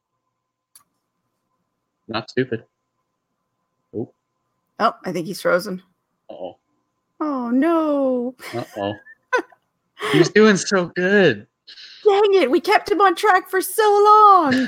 Not stupid. Oh. Oh, I think he's frozen. Uh-oh. Oh, no. Uh-oh. He was doing so good. Dang it. We kept him on track for so long.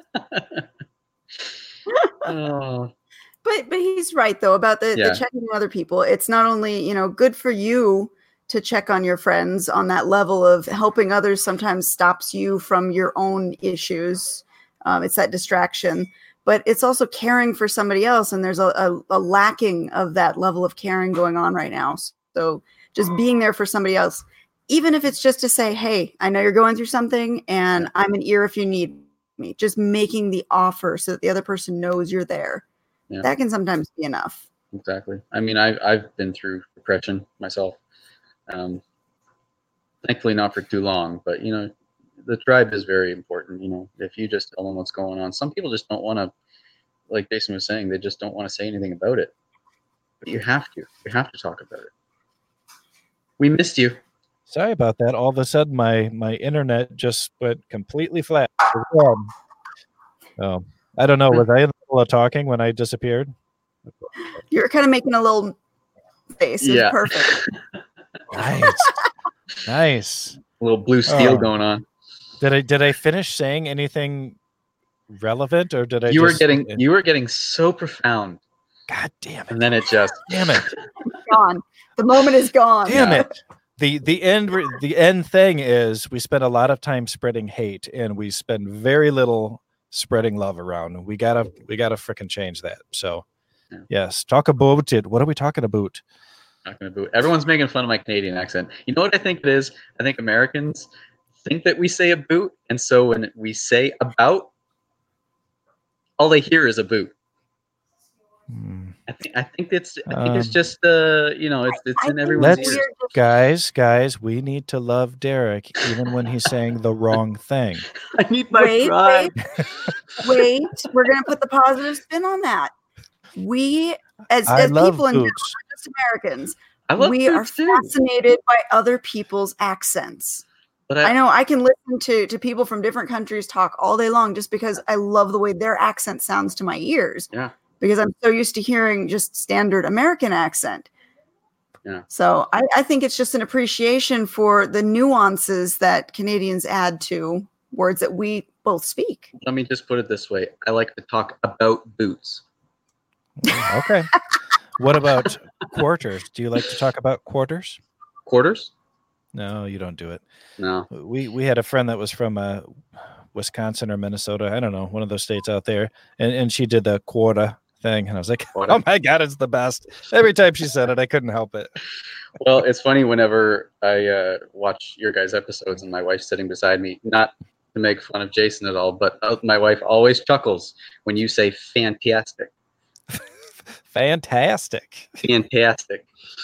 Oh. But but he's right, though, about the, Yeah. the checking on other people. It's not only, you know, good for you to check on your friends on that level of helping others sometimes stops you from your own issues. Um, it's that distraction. But it's also caring for somebody else. And there's a, a, a lacking of that level of caring going on right now. So just being there for somebody else, even if it's just to say, hey, I know you're going through something and I'm an ear if you need me. Just making the offer so that the other person knows you're there. Yeah. That can sometimes be enough. Exactly. I mean, I've, I've been through depression myself. Um, thankfully not for too long, but, you know, the tribe is very important. You know, if you just tell them what's going on, some people just don't want to, like Jason was saying, they just don't want to say anything about it. But you have to. You have to talk about it. We missed you. Sorry about that. All of a sudden, my my internet just went completely flat. Oh, I don't know. Was I in the middle of talking when I disappeared? You're kind of making a little face. It yeah. was perfect. Nice. Nice. A little blue steel oh. going on. Did I did I finish saying anything relevant, or did I? You just, were getting you were getting so profound. God damn it! And then it just damn it. It's gone. The moment is gone. Damn yeah. it. The the end the end thing is we spend a lot of time spreading hate and we spend very little spreading love around. We gotta we gotta freaking change that. So yeah. yes, talk about it. What are we talking about? Talking about everyone's making fun of my Canadian accent. You know what I think it is? I think Americans think that we say a boot, and so when we say about, all they hear is a boot. Hmm. I think I think it's I think Um, it's just uh you know it's it's I in think everyone's let's- ears. we're just- Guys, guys, we need to love Derek even when he's saying the wrong thing. I need my Wait, pride. Wait, we're gonna put the positive spin on that. We, as, I as love people in general, boots. not just Americans, I love we are boots too, fascinated by other people's accents. but I I, know I can listen to to people from different countries talk all day long just because I love the way their accent sounds to my ears. Yeah. Because I'm so used to hearing just standard American accent. Yeah. So I, I think it's just an appreciation for the nuances that Canadians add to words that we both speak. let me just put it this way: I like to talk about boots. Okay. What about quarters? Do you like to talk about quarters? Quarters? No, you don't do it. No. We we had a friend that was from uh, Wisconsin or Minnesota. I don't know, one of those states out there, and and she did the quarter thing, and I was like, Quarter. oh my god, it's the best. Every time she said it, I couldn't help it. Well, it's funny whenever I uh, watch your guys' episodes and my wife's sitting beside me. Not to make fun of Jason at all, but uh, my wife always chuckles when you say "fantastic." Fantastic. Fantastic.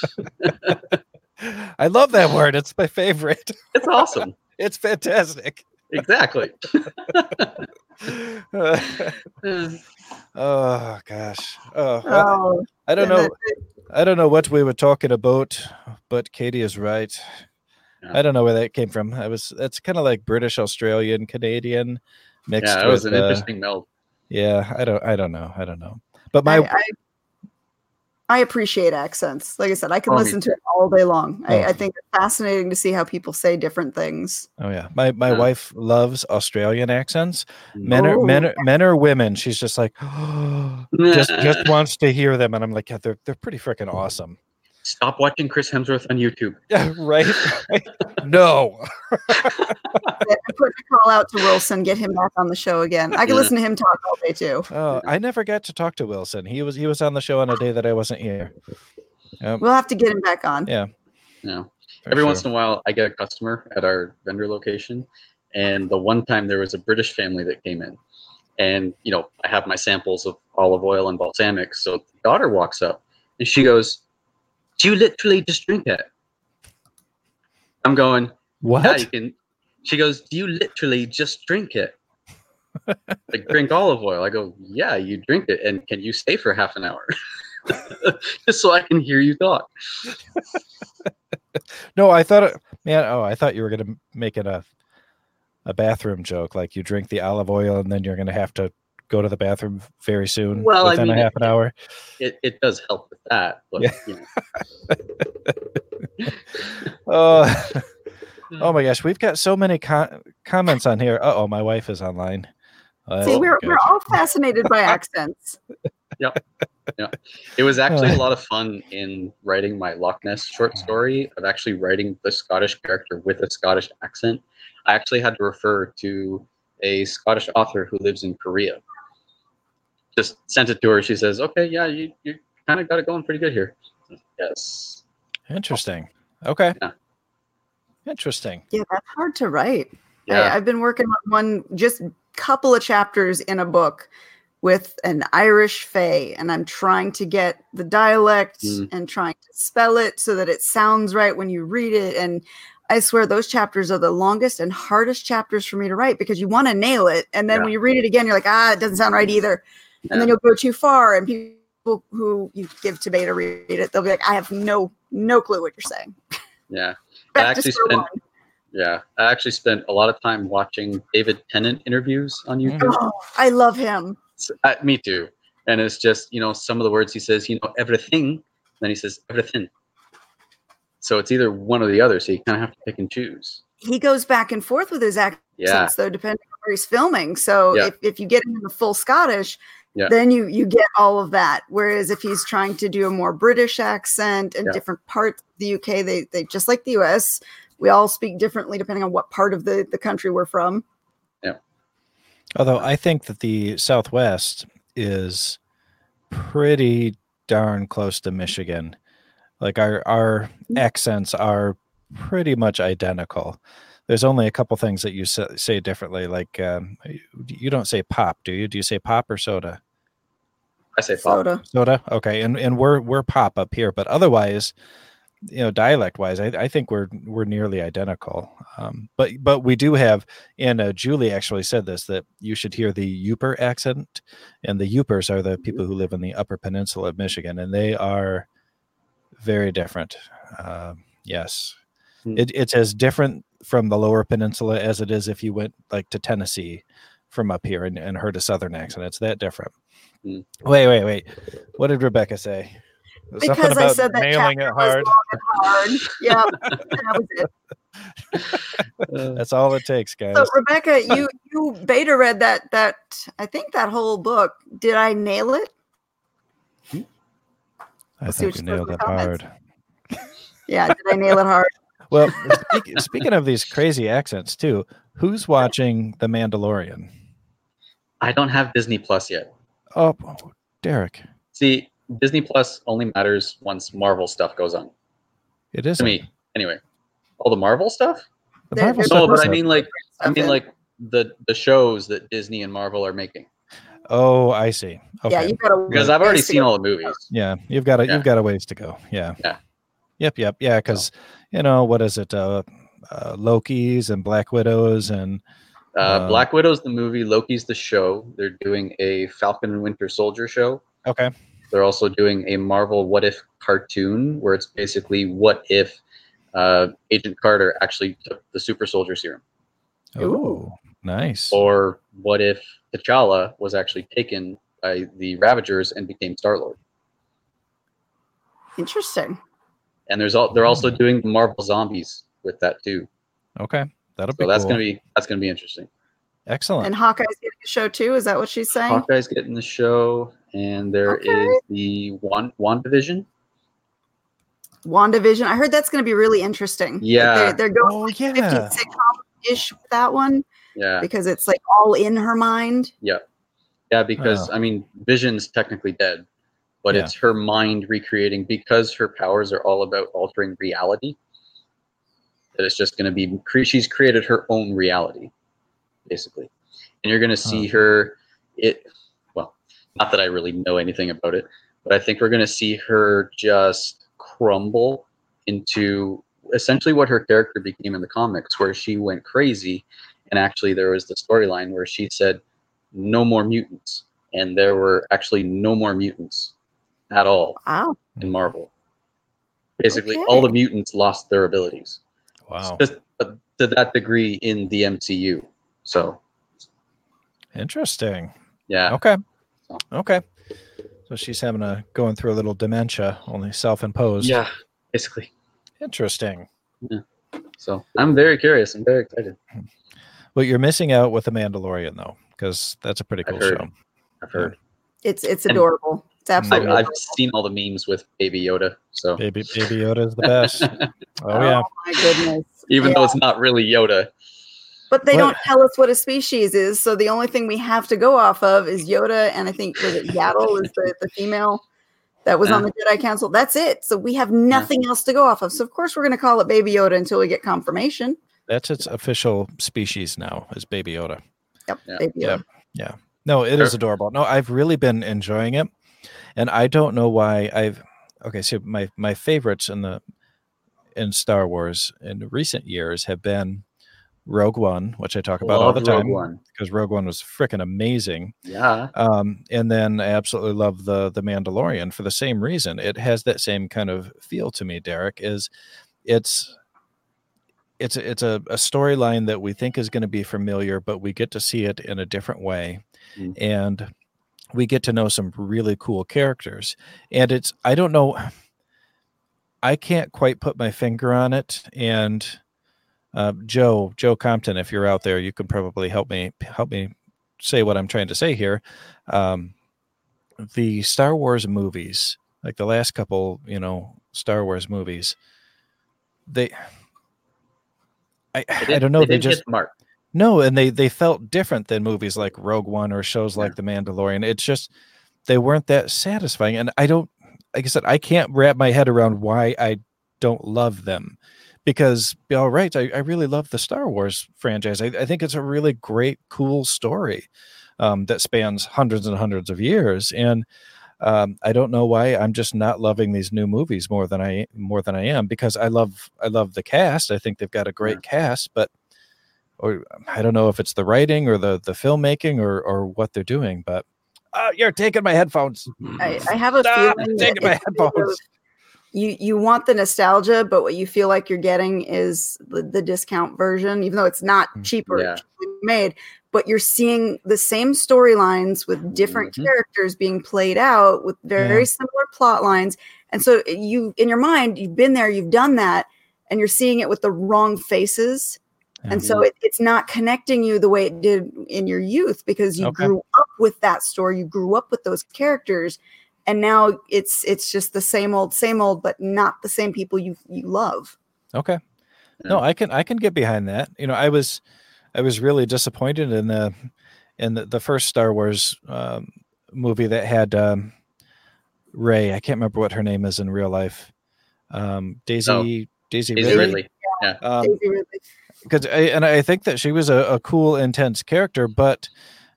I love that word. It's my favorite. It's awesome. It's fantastic. Exactly. Oh gosh. Oh, well, Oh, I don't and know. I don't know what we were talking about, but Katie is right. Yeah. I don't know where that came from. I was. It's kind of like British, Australian, Canadian mixed. Yeah, that was with, an uh, interesting meld. Yeah, I don't. I don't know. I don't know. But my. I, I, I appreciate accents. Like I said, I can Oh, me listen to it all day long. Oh. I, I think it's fascinating to see how people say different things. Oh yeah, my my Yeah. wife loves Australian accents. Men are Oh. men are, men or women. She's just like just just wants to hear them, and I'm like, yeah, they're they're pretty freaking awesome. Stop watching Chris Hemsworth on YouTube. Yeah, right. No. I put a call out to Wilson, get him back on the show again. I can Yeah. listen to him talk all day too. Oh, I never got to talk to Wilson. He was he was on the show on a day that I wasn't here. Yep, We'll have to get him back on. yeah. Yeah. for Every sure. once in a while, I get a customer at our vendor location, and the one time there was a British family that came in, and you know I have my samples of olive oil and balsamics. So the daughter walks up, and she goes, "Do you literally just drink it?" I'm going, What? "Yeah, you can." She goes, "Do you literally just drink it?" Like drink olive oil. I go, "Yeah, you drink it, and can you stay for half an hour?" Just so I can hear you talk. No, I thought it, man. Oh, I thought you were gonna make it a a bathroom joke, like you drink the olive oil and then you're gonna have to go to the bathroom very soon, Well, I within mean, a half an it- hour. It, it does help with that, but Yeah. you know. Oh, oh my gosh, we've got so many co- comments on here. Uh oh, my wife is online. Oh, See, that's we're, good. we're all fascinated by accents. It was actually a lot of fun in writing my Loch Ness short story of actually writing the Scottish character with a Scottish accent. I actually had to refer to a Scottish author who lives in Korea. Just sent it to her. She says, "Okay, yeah, you you kind of got it going pretty good here." Yes. Interesting. Okay. Yeah. Interesting. Yeah, that's hard to write. Yeah. I, I've been working on one just couple of chapters in a book with an Irish fae, and I'm trying to get the dialect Mm. and trying to spell it so that it sounds right when you read it. And I swear those chapters are the longest and hardest chapters for me to write because you want to nail it. And then Yeah. when you read it again, you're like, ah, it doesn't sound right either. And then Yeah. you'll go too far, and people who you give to beta read it, they'll be like, I have no no clue what you're saying. Yeah. I Back to actually square spent one. yeah, I actually spent a lot of time watching David Tennant interviews on YouTube. Oh, I love him. S- uh, me too. And it's just, you know, some of the words he says, you know, everything, then he says everything. So it's either one or the other. So you kind of have to pick and choose. He goes back and forth with his accents, Yeah. though, depending on where he's filming. So Yeah. if, if you get him in the full Scottish, Yeah. then you you get all of that. Whereas if he's trying to do a more British accent and Yeah. different parts of the U K, they they just like the U S, we all speak differently depending on what part of the, the country we're from. Although I think that the Southwest is pretty darn close to Michigan. Like our our accents are pretty much identical. There's only a couple things that you say, say differently. Like um, you, you don't say pop, do you? Do you say pop or soda? I say pop. Soda. Soda. Okay, and and we're we're pop up here, but otherwise, you know, dialect wise, I, I think we're we're nearly identical. Um, but but we do have, and uh, Julie actually said this, that you should hear the Yooper accent, and the Yoopers are the people who live in the Upper Peninsula of Michigan, and they are very different. Um, yes, Hmm. it, it's as different from the Lower Peninsula as it is if you went like to Tennessee from up here and, and heard a Southern accent. It's that different. Hmm. Wait, wait, wait. What did Rebecca say? Something Because I about said that nailing chapter it was hard. long and hard. Yeah, that was it. Uh, That's all it takes, guys. So Rebecca, you you beta read that that I think that whole book. Did I nail it? I Let's see think what you you nailed put in it the comments. hard. Yeah, did I nail it hard? Well, speak, speaking of these crazy accents too, who's watching The Mandalorian? I don't have Disney Plus yet. Oh, Derek, See, Disney Plus only matters once Marvel stuff goes on. it is To me, anyway. All the Marvel stuff? The They're- Marvel they're stuff No, but is I up. mean like I Stuff mean in. like the the shows that Disney and Marvel are making. Oh, I see. Okay. Yeah, you've got to Because I've already seen all the movies. Yeah, you've got a Yeah. you've got a ways to go. Yeah. Yeah. Yep. Yep. Yeah. Because you know what is it? Uh, uh, Loki's and Black Widows and Uh, Uh, Black Widow's the movie, Loki's the show. They're doing a Falcon and Winter Soldier show. okay. They're also doing a Marvel What If cartoon where it's basically what if uh, Agent Carter actually took the super soldier serum, Oh, nice. or what if T'Challa was actually taken by the Ravagers and became Star Lord. Interesting. And there's all they're also doing Marvel Zombies with that too. Okay, that'll be So that's cool. gonna be that's gonna be interesting. Excellent. And Hawkeye's getting a show too. Is that what she's saying? Hawkeye's getting the show, and there is Okay. the One WandaVision. WandaVision. I heard that's going to be really interesting. Like, Yeah. they're, they're going Oh like yeah. fifty sitcom-ish with that one Yeah, because it's like all in her mind. yeah, because Oh. I mean, Vision's technically dead, but Yeah. it's her mind recreating because her powers are all about altering reality. That it's just going to be cre- she's created her own reality, basically, and you're going to see her. It well, not that I really know anything about it, but I think we're going to see her just crumble into essentially what her character became in the comics, where she went crazy, and actually there was the storyline where she said, "No more mutants," and there were actually no more mutants at all Wow. in Marvel. Basically, Okay. all the mutants lost their abilities. Wow. Just uh, to that degree in the M C U. So Interesting. yeah, Okay. So. Okay. So she's having a going through a little dementia, only self-imposed. yeah, basically. Interesting. So I'm very curious. I'm very excited. Well, you're missing out with the Mandalorian though, because that's a pretty I've cool heard. show. I've heard. It's it's And- adorable. It's I've, absolutely I've adorable. seen all the memes with Baby Yoda. So Baby Baby Yoda is the best. Oh yeah. my goodness. even Yeah. though it's not really Yoda, But they What- don't tell us what a species is, so the only thing we have to go off of is Yoda, and I think was it Yaddle is the, the female that was on the Jedi Council. That's it. So we have nothing else to go off of. So of course we're going to call it Baby Yoda until we get confirmation. That's its official species now, is Baby Yoda. Yep, Yeah. Baby Yoda. Yeah. No, it is adorable. No, I've really been enjoying it. And I don't know why I've okay, so my my favorites in the in Star Wars in recent years have been Rogue One, which I talk about all the Love Rogue time One. because Rogue One was freaking amazing. Yeah, Um, and then I absolutely love the the Mandalorian for the same reason. It has that same kind of feel to me, Derek, is it's it's a, it's a, a storyline that we think is going to be familiar, but we get to see it in a different way. Mm. And we get to know some really cool characters. And it's I don't know, I can't quite put my finger on it. And uh, Joe, Joe Compton, if you're out there, you can probably help me help me say what I'm trying to say here. Um, the Star Wars movies, like the last couple, you know, Star Wars movies, they, I, They I didn't- don't know, They they didn't just hit the mark. no, and they they felt different than movies like Rogue One or shows like Yeah. The Mandalorian. It's just they weren't that satisfying, and I don't, like I said, I can't wrap my head around why I don't love them. Because, all right, I, I really love the Star Wars franchise. I, I think it's a really great, cool story um, that spans hundreds and hundreds of years. And Um, I don't know why I'm just not loving these new movies more than I more than I am, because I love I love the cast. I think they've got a great yeah. cast, but or I don't know if it's the writing or the the filmmaking or or what they're doing. But uh, you're taking my headphones. I, I have a Stop feeling taking my headphones. You you want the nostalgia, but what you feel like you're getting is the, the discount version, even though it's not cheaper yeah. made. But you're seeing the same storylines with different mm-hmm. characters being played out with very yeah. similar plot lines. And so you, in your mind, you've been there, you've done that, and you're seeing it with the wrong faces. Mm-hmm. And so it, it's not connecting you the way it did in your youth, because you okay. grew up with that story, you grew up with those characters, and now it's it's just the same old, same old, but not the same people you you love. Okay. No, I can I can get behind that. You know, I was I was really disappointed in the in the, the first Star Wars um, movie that had um, Rey. I can't remember what her name is in real life. Um, Daisy oh, Daisy, Daisy Ridley. Ridley. Yeah. Um, Daisy Ridley. Because I, and I think that she was a, a cool, intense character, but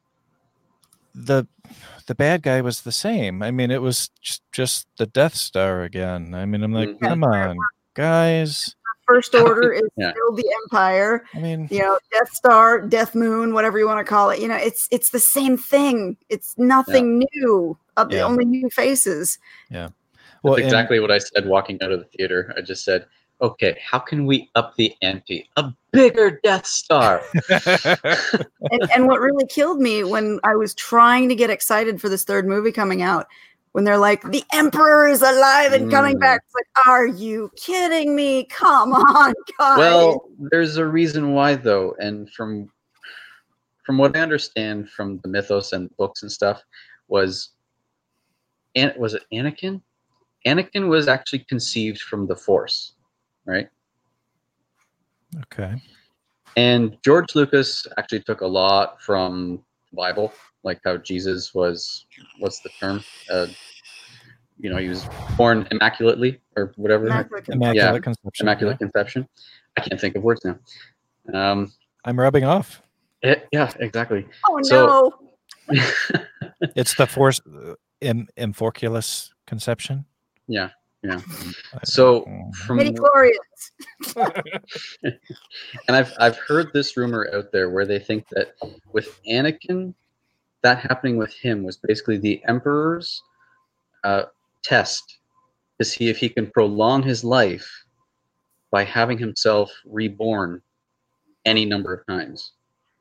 the the bad guy was the same. I mean, it was just, just the Death Star again. I mean, I'm like, mm-hmm. come on, guys. First Order is yeah. still the Empire. I mean, you know, Death Star, Death Moon, whatever you want to call it. You know, it's it's the same thing. It's nothing yeah. new. Uh, the yeah. only new faces. Yeah. Well, that's exactly and, what I said walking out of the theater. I just said, okay, how can we up the ante? A bigger Death Star. and, and what really killed me when I was trying to get excited for this third movie coming out, when they're like, the Emperor is alive and coming mm. back. It's like, are you kidding me? Come on, guys. Well, there's a reason why, though. And from from what I understand from the mythos and books and stuff, was, and was it Anakin? Anakin was actually conceived from the Force, right? Okay. And George Lucas actually took a lot from the Bible, like how Jesus was, what's the term? Uh, you know, he was born immaculately or whatever. Immaculate, immaculate yeah, conception. Immaculate yeah. conception. I can't think of words now. Um, I'm rubbing off. It, yeah, exactly. Oh, so, no. It's the force, uh, im, Inforculus conception. Yeah, yeah. So from midichlorians. And I've I've heard this rumor out there where they think that with Anakin, that happening with him was basically the Emperor's uh, test to see if he can prolong his life by having himself reborn any number of times.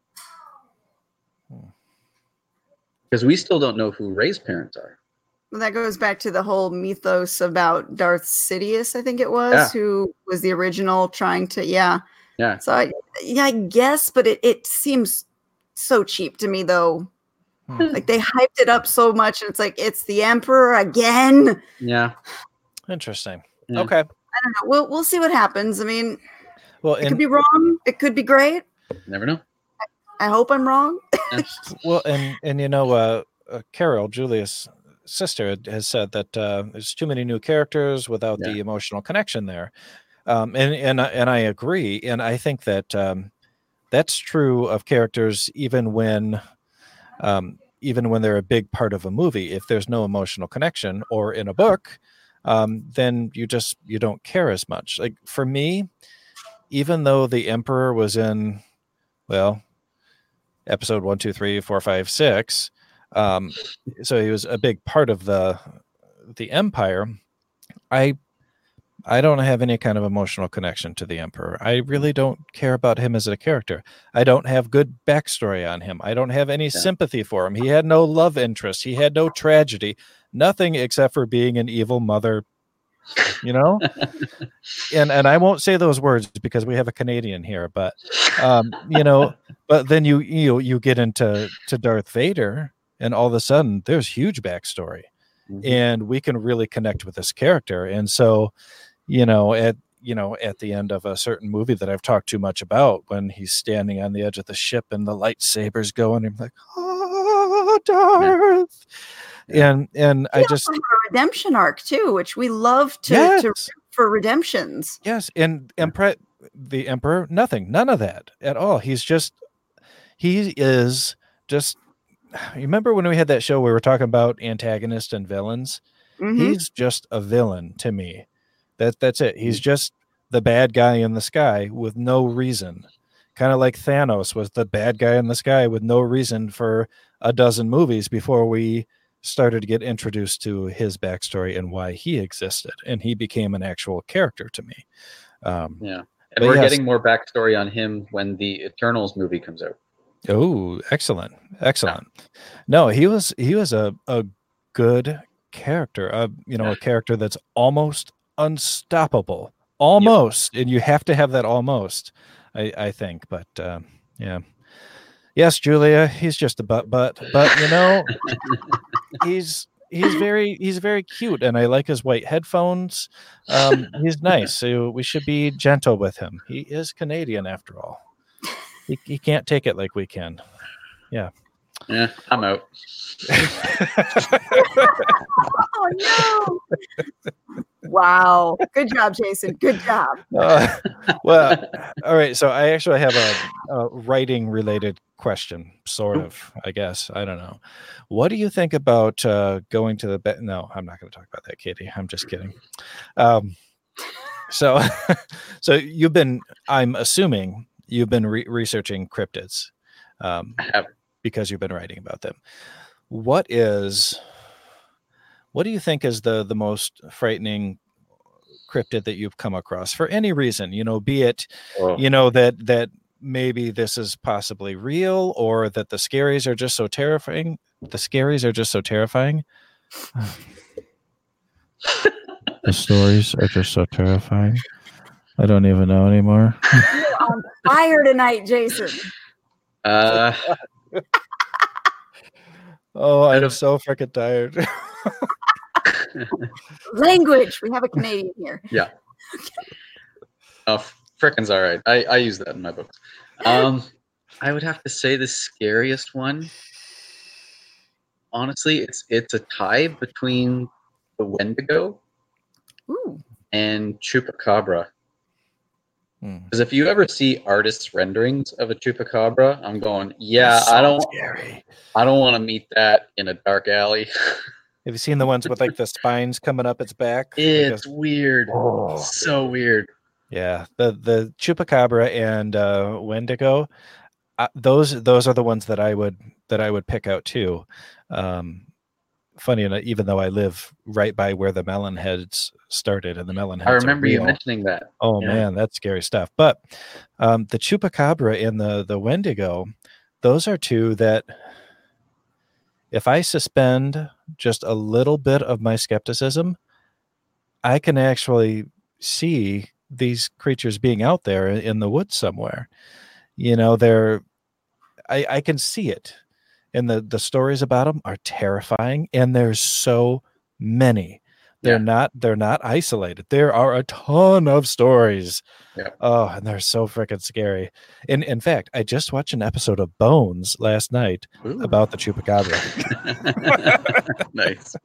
Because we still don't know who Rey's parents are. Well, that goes back to the whole mythos about Darth Sidious, I think it was, yeah. who was the original trying to, yeah. Yeah. So, I, yeah, I guess, but it, it seems so cheap to me, though. Hmm. Like, they hyped it up so much, and it's like, it's the Emperor again. Yeah. Interesting. Yeah. Okay. I don't know. We'll, we'll see what happens. I mean, well, it and, could be wrong. It could be great. Never know. I, I hope I'm wrong. Well, and, and you know, uh, uh, Carol, Julia's sister, has said that uh, there's too many new characters without yeah. the emotional connection there, um, and and and I agree, and I think that um, that's true of characters even when, um, even when they're a big part of a movie. If there's no emotional connection, or in a book, um, then you just you don't care as much. Like for me, even though the Emperor was in, well, episode one, two, three, four, five, six. Um, so he was a big part of the the Empire. I I don't have any kind of emotional connection to the Emperor. I really don't care about him as a character. I don't have good backstory on him. I don't have any yeah. sympathy for him. He had no love interest. He had no tragedy. Nothing except for being an evil mother. You know, and and I won't say those words because we have a Canadian here, but um, you know, but then you you you get into to Darth Vader. And all of a sudden, there's huge backstory, mm-hmm. and we can really connect with this character. And so, you know, at you know, at the end of a certain movie that I've talked too much about, when he's standing on the edge of the ship and the lightsabers go, and I'm like, oh, Darth, yeah. and and he I just also had a redemption arc too, which we love to, yes. to for redemptions. Yes, and Emperor, the Emperor, nothing, none of that at all. He's just, he is just. you remember when we had that show where we were talking about antagonists and villains? Mhm. He's just a villain to me. That that's it. He's just the bad guy in the sky with no reason. Kind of like Thanos was the bad guy in the sky with no reason for a dozen movies before we started to get introduced to his backstory and why he existed, and he became an actual character to me. Um, Yeah. But And we're yes. getting more backstory on him when the Eternals movie comes out. Oh, excellent, excellent. No, he was he was a a good character. Uh, you know, Yeah. a character that's almost unstoppable, almost, and you have to have that almost. I I think, but um, yeah, yes, Julia, he's just a butt butt, but you know, he's he's very he's very cute, and I like his white headphones. Um, he's nice, so we should be gentle with him. He is Canadian after all. He, he can't take it like we can. Yeah, I'm out. Oh no! Wow, good job, Jason. Good job. Uh, well, all right. So I actually have a, a writing related question, sort of, I guess. I don't know. What do you think about uh, going to the bed? No, I'm not going to talk about that, Katie. I'm just kidding. Um, so, so you've been, I'm assuming you've been re- researching cryptids um, I have. because you've been writing about them. What is, what do you think is the the most frightening cryptid that you've come across for any reason? You know, be it, Oh. you know, that that maybe this is possibly real, or that the scaries are just so terrifying. The scaries are just so terrifying. The stories are just so terrifying. I don't even know anymore. You're on fire tonight, Jason. Uh, Oh, I'm don't- so freaking tired. Language. We have a Canadian here. yeah. Oh, frickin's all right. I, I use that in my books. Um, I would have to say the scariest one. Honestly, it's it's a tie between the Wendigo Ooh. and Chupacabra. Hmm. Because if you ever see artists' renderings of a Chupacabra, I'm going, yeah, So I don't, scary. I don't want to meet that in a dark alley. Have you seen the ones with like the spines coming up its back? Like a- It's weird, Oh. so weird. Yeah, the the Chupacabra and uh, Wendigo, uh, those those are the ones that I would that I would pick out too. Um, funny enough, even though I live right by where the melon heads started, and the melon heads I are remember you real. mentioning that. Oh Yeah. man, that's scary stuff. But um, the Chupacabra and the the Wendigo, those are two that, if I suspend just a little bit of my skepticism, I can actually see these creatures being out there in the woods somewhere. You know, they're I, I can see it. And the, the stories about them are terrifying, and there's so many. They're Yeah. not they're not isolated. There are a ton of stories. Yeah. Oh, and they're so freaking scary. In in fact, I just watched an episode of Bones last night Ooh. about the Chupacabra. Nice.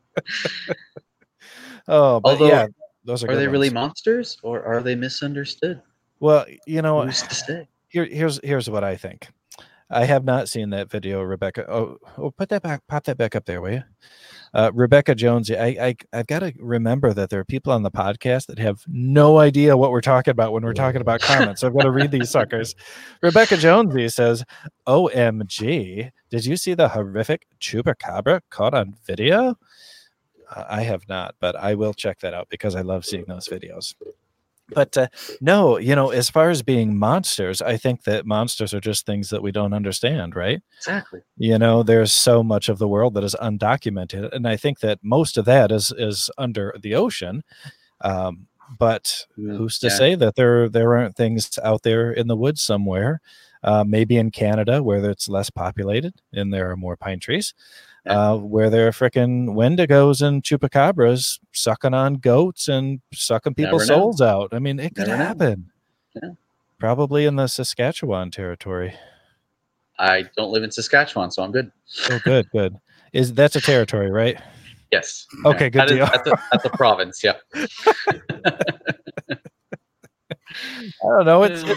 Oh, but Although, yeah, those are, Are good they really ones. monsters, or are they misunderstood? Well, you know, Who's to say? here here's here's what I think. I have not seen that video, Rebecca. Oh, oh put that back, pop that back up there, will you? Uh, Rebecca Jones. I, I I've got to remember that there are people on the podcast that have no idea what we're talking about when we're talking about comments. So I've got to read these suckers. Rebecca Jonesy says, "O M G, did you see the horrific Chupacabra caught on video?" Uh, I have not, but I will check that out because I love seeing those videos. But uh, no, you know, as far as being monsters, I think that monsters are just things that we don't understand, right? Exactly. You know, there's so much of the world that is undocumented, and I think that most of that is is under the ocean. Um, but Mm, who's to yeah. say that there there aren't things out there in the woods somewhere? Uh, maybe in Canada where it's less populated and there are more pine trees. Yeah. Uh, where there are freaking Wendigos and Chupacabras sucking on goats and sucking people's Never know. souls out. I mean, it could Never know. happen. Yeah. Probably in the Saskatchewan territory. I don't live in Saskatchewan, so I'm good. Oh, good, good. Is that's a territory, right? Yes. Okay, good That is- deal. That's a, that's a province. Yeah. I don't know. It's, it's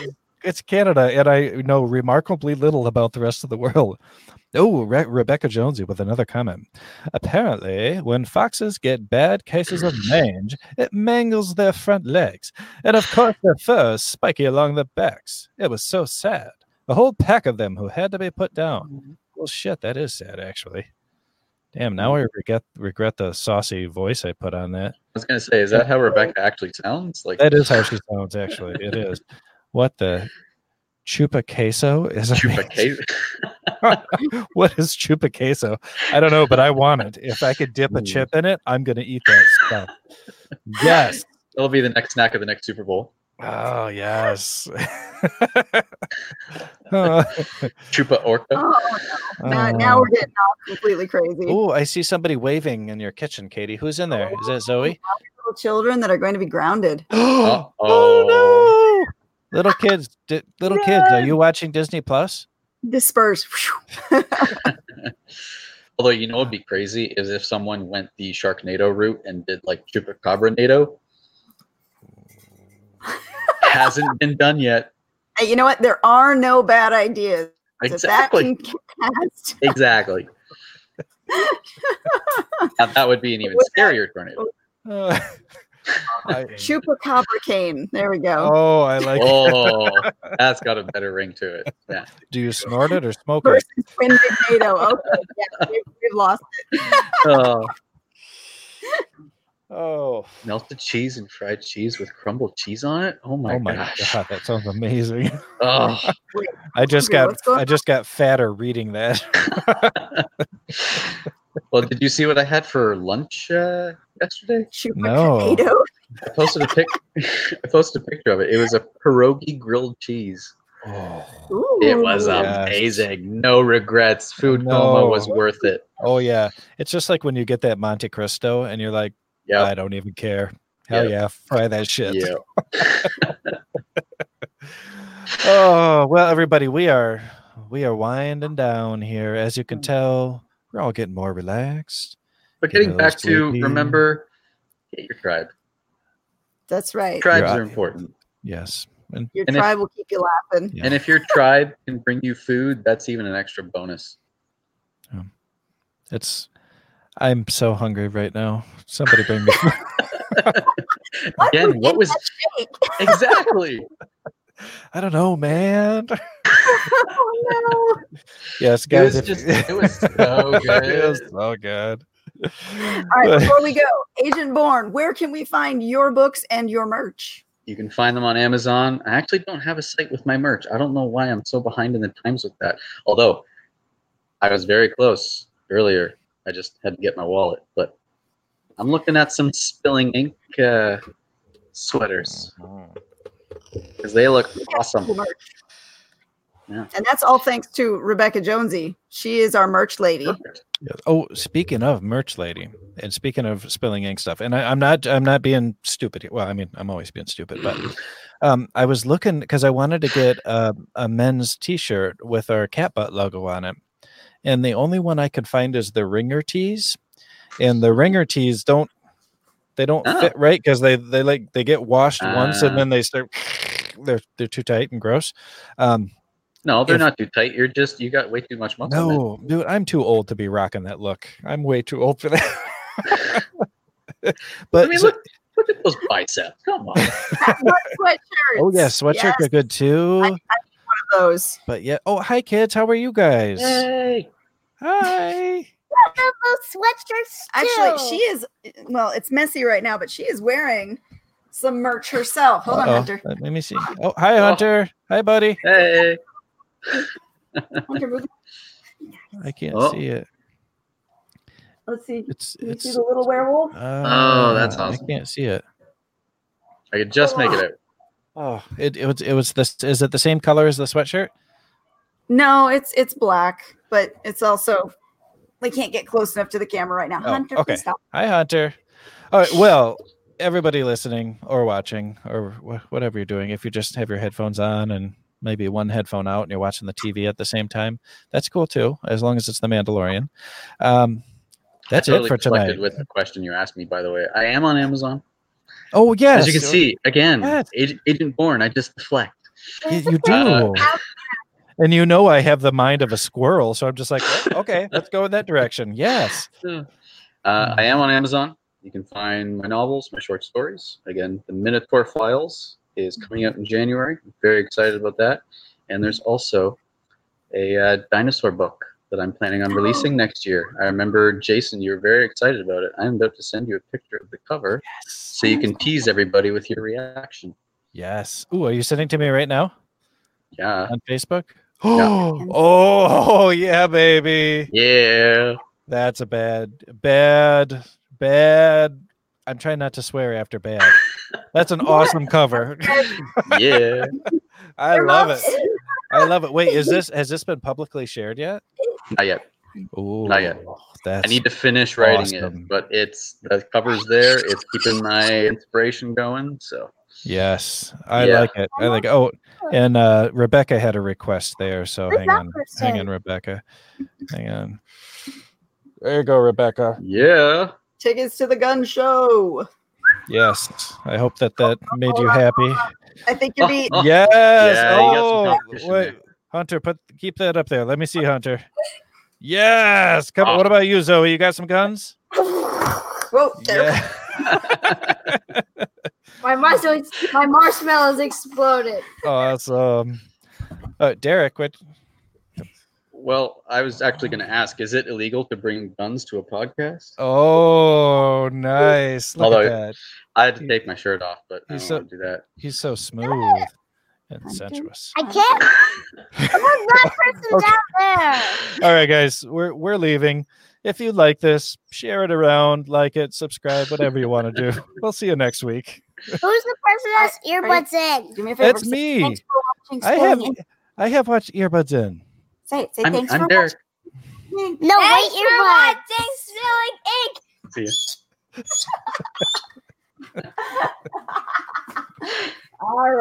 it's Canada, and I know remarkably little about the rest of the world. Oh, Re- Rebecca Jonesy with another comment. Apparently, when foxes get bad cases of mange, it mangles their front legs. And of course, their fur is spiky along their backs. It was so sad. A whole pack of them who had to be put down. Well, shit, that is sad, actually. Damn, now I regret regret the saucy voice I put on that. I was going to say, is that how Rebecca actually sounds? Like That is how she sounds, actually. It is. What the? Chupa queso is a Chupa queso. What is chupa queso? I don't know, but I want it. If I could dip a chip in it, I'm going to eat that stuff. Yes. It'll be the next snack of the next Super Bowl. Oh, yes. uh, Chupa orca. Oh, no. Now, now we're getting off completely crazy. Oh, I see somebody waving in your kitchen, Katie. Who's in there? Is that Zoe? Little children that are going to be grounded. Oh, oh no! Little kids, di- little Run. kids, are you watching Disney Plus? Disperse. Although, you know, it'd be crazy is if someone went the Sharknado route and did like Chupacabra-nado. Hasn't been done yet. Hey, you know what? There are no bad ideas. Exactly. That exactly. Now, that would be an even scarier tornado. Uh, Chupacabra cane. There we go. Oh, I like oh, it. That's got a better ring to it. Yeah. Do you snort it or smoke Versus it? Twin tornado. Okay. Yeah, we've, we've lost it. Oh. Oh. Melted cheese and fried cheese with crumbled cheese on it. Oh my, oh my gosh. god, that sounds amazing. Oh. I just got I just got fatter reading that. Well, did you see what I had for lunch uh, yesterday? No. I posted a pic. I posted a picture of it. It was a pierogi grilled cheese. Oh. Ooh, it was yes. amazing. No regrets. Food no. coma was worth it. Oh yeah, it's just like when you get that Monte Cristo and you're like, yeah, I don't even care. Hell yep. yeah, fry that shit. Yeah. Oh well, everybody, we are we are winding down here. As you can tell, we're all getting more relaxed. But getting back to remember, get your tribe. That's right. Tribes are important. Yes. And, your and tribe if, will keep you laughing. Yeah. And if your tribe can bring you food, that's even an extra bonus. Yeah. It's. I'm so hungry right now. Somebody bring me food. Again, what was exactly? I don't know, man. Oh, no. Yes, guys. It was, just, it was so good. It was so good. All right, before we go, Agent Bourne, where can we find your books and your merch? You can find them on Amazon. I actually don't have a site with my merch. I don't know why I'm so behind in the times with that. Although I was very close earlier. I just had to get my wallet. But I'm looking at some Spilling Ink uh, sweaters because they look awesome. Yeah. And that's all thanks to Rebecca Jonesy. She is our merch lady. Yeah. Oh, speaking of merch lady, and speaking of Spilling Ink stuff, and I, I'm not, I'm not being stupid here. Well, I mean, I'm always being stupid, but um, I was looking because I wanted to get a, a men's T-shirt with our cat butt logo on it, and the only one I could find is the Ringer tees, and the Ringer tees don't, they don't oh. fit right because they, they like they get washed uh. once and then they start, they're they're too tight and gross. Um, No, they're if, not too tight. You're just, you got way too much muscle. No, man. Dude, I'm too old to be rocking that look. I'm way too old for that. But I mean, so, look, look at those biceps. Come on. Sweatshirts. Oh, yeah, sweatshirts yes. are good too. I, I need one of those. But yeah. Oh, hi, kids. How are you guys? Hey. Hi. Those sweatshirts too. Actually, she is, well, it's messy right now, but she is wearing some merch herself. Hold Uh-oh. on, Hunter. Let me see. Oh, hi, Hunter. Oh. Hi, buddy. Hey. I can't oh. see it. Let's see. It's, Can you it's, see the little werewolf? Uh, oh, that's awesome. I can't see it. I could just make it out. Oh, it, it was it was this. Is it the same color as the sweatshirt? No, it's it's black, but it's also we can't get close enough to the camera right now. Oh, Hunter, okay. please stop. Hi, Hunter. All right. Well, everybody listening or watching or wh- whatever you're doing, if you just have your headphones on and maybe one headphone out and you're watching the T V at the same time, that's cool too, as long as it's The Mandalorian. Um, that's totally it for tonight. With the question you asked me, by the way, I am on Amazon. Oh yes, as you can see, again, yes. Agent, Agent Bourne. I just deflect. You, you do. Uh, And you know I have the mind of a squirrel, so I'm just like, oh, okay, let's go in that direction. Yes. Uh, I am on Amazon. You can find my novels, my short stories. Again, The Minotaur Files is coming out in January. I'm very excited about that. And there's also a uh, dinosaur book that I'm planning on releasing next year. I remember, Jason, you were very excited about it. I'm about to send you a picture of the cover Yes. so you can tease everybody with your reaction. Yes. Ooh, are you sending to me right now Yeah. on Facebook? Yeah. Oh, yeah, baby. Yeah. That's a bad, bad, bad. I'm trying not to swear after bad. That's an awesome cover. Yeah. I love it. I love it. Wait, is this has this been publicly shared yet? Not yet. Ooh, Not yet. That's I need to finish writing awesome. it, but it's the cover's there. It's keeping my inspiration going. So yes, I Yeah. like it. I like. Oh, and uh, Rebecca had a request there, so Who's hang that on, person? hang on, Rebecca, hang on. There you go, Rebecca. yeah. Tickets to the gun show. Yes, I hope that that made you happy. I think you're beat. Oh, Yes. yeah, you got some oh, competition wait, there. Hunter, put keep that up there. Let me see, Hunter. Yes. Come. Oh. What about you, Zoe? You got some guns? Whoa, there. Yeah. My marshmallow, my marshmallows exploded. Awesome. Uh, Derek, what? Well, I was actually going to ask: is it illegal to bring guns to a podcast? Oh, nice. Look Although- at that. I had to take my shirt off, but I He's don't so- want to do that. He's so smooth and sensuous. I can't. Someone that person's Okay. out there. All right, guys, we're we're leaving. If you like this, share it around, like it, subscribe, whatever you want to do. We'll see you next week. Who's the person that's earbuds in? Do me a favor. That's say me. Thanks for watching. I have Spilling Ink. I have watched earbuds in. Say it. Say I'm, thanks I'm for Derek. watching. No, Thanks wait, for earbuds. watching Spilling Ink. See ya.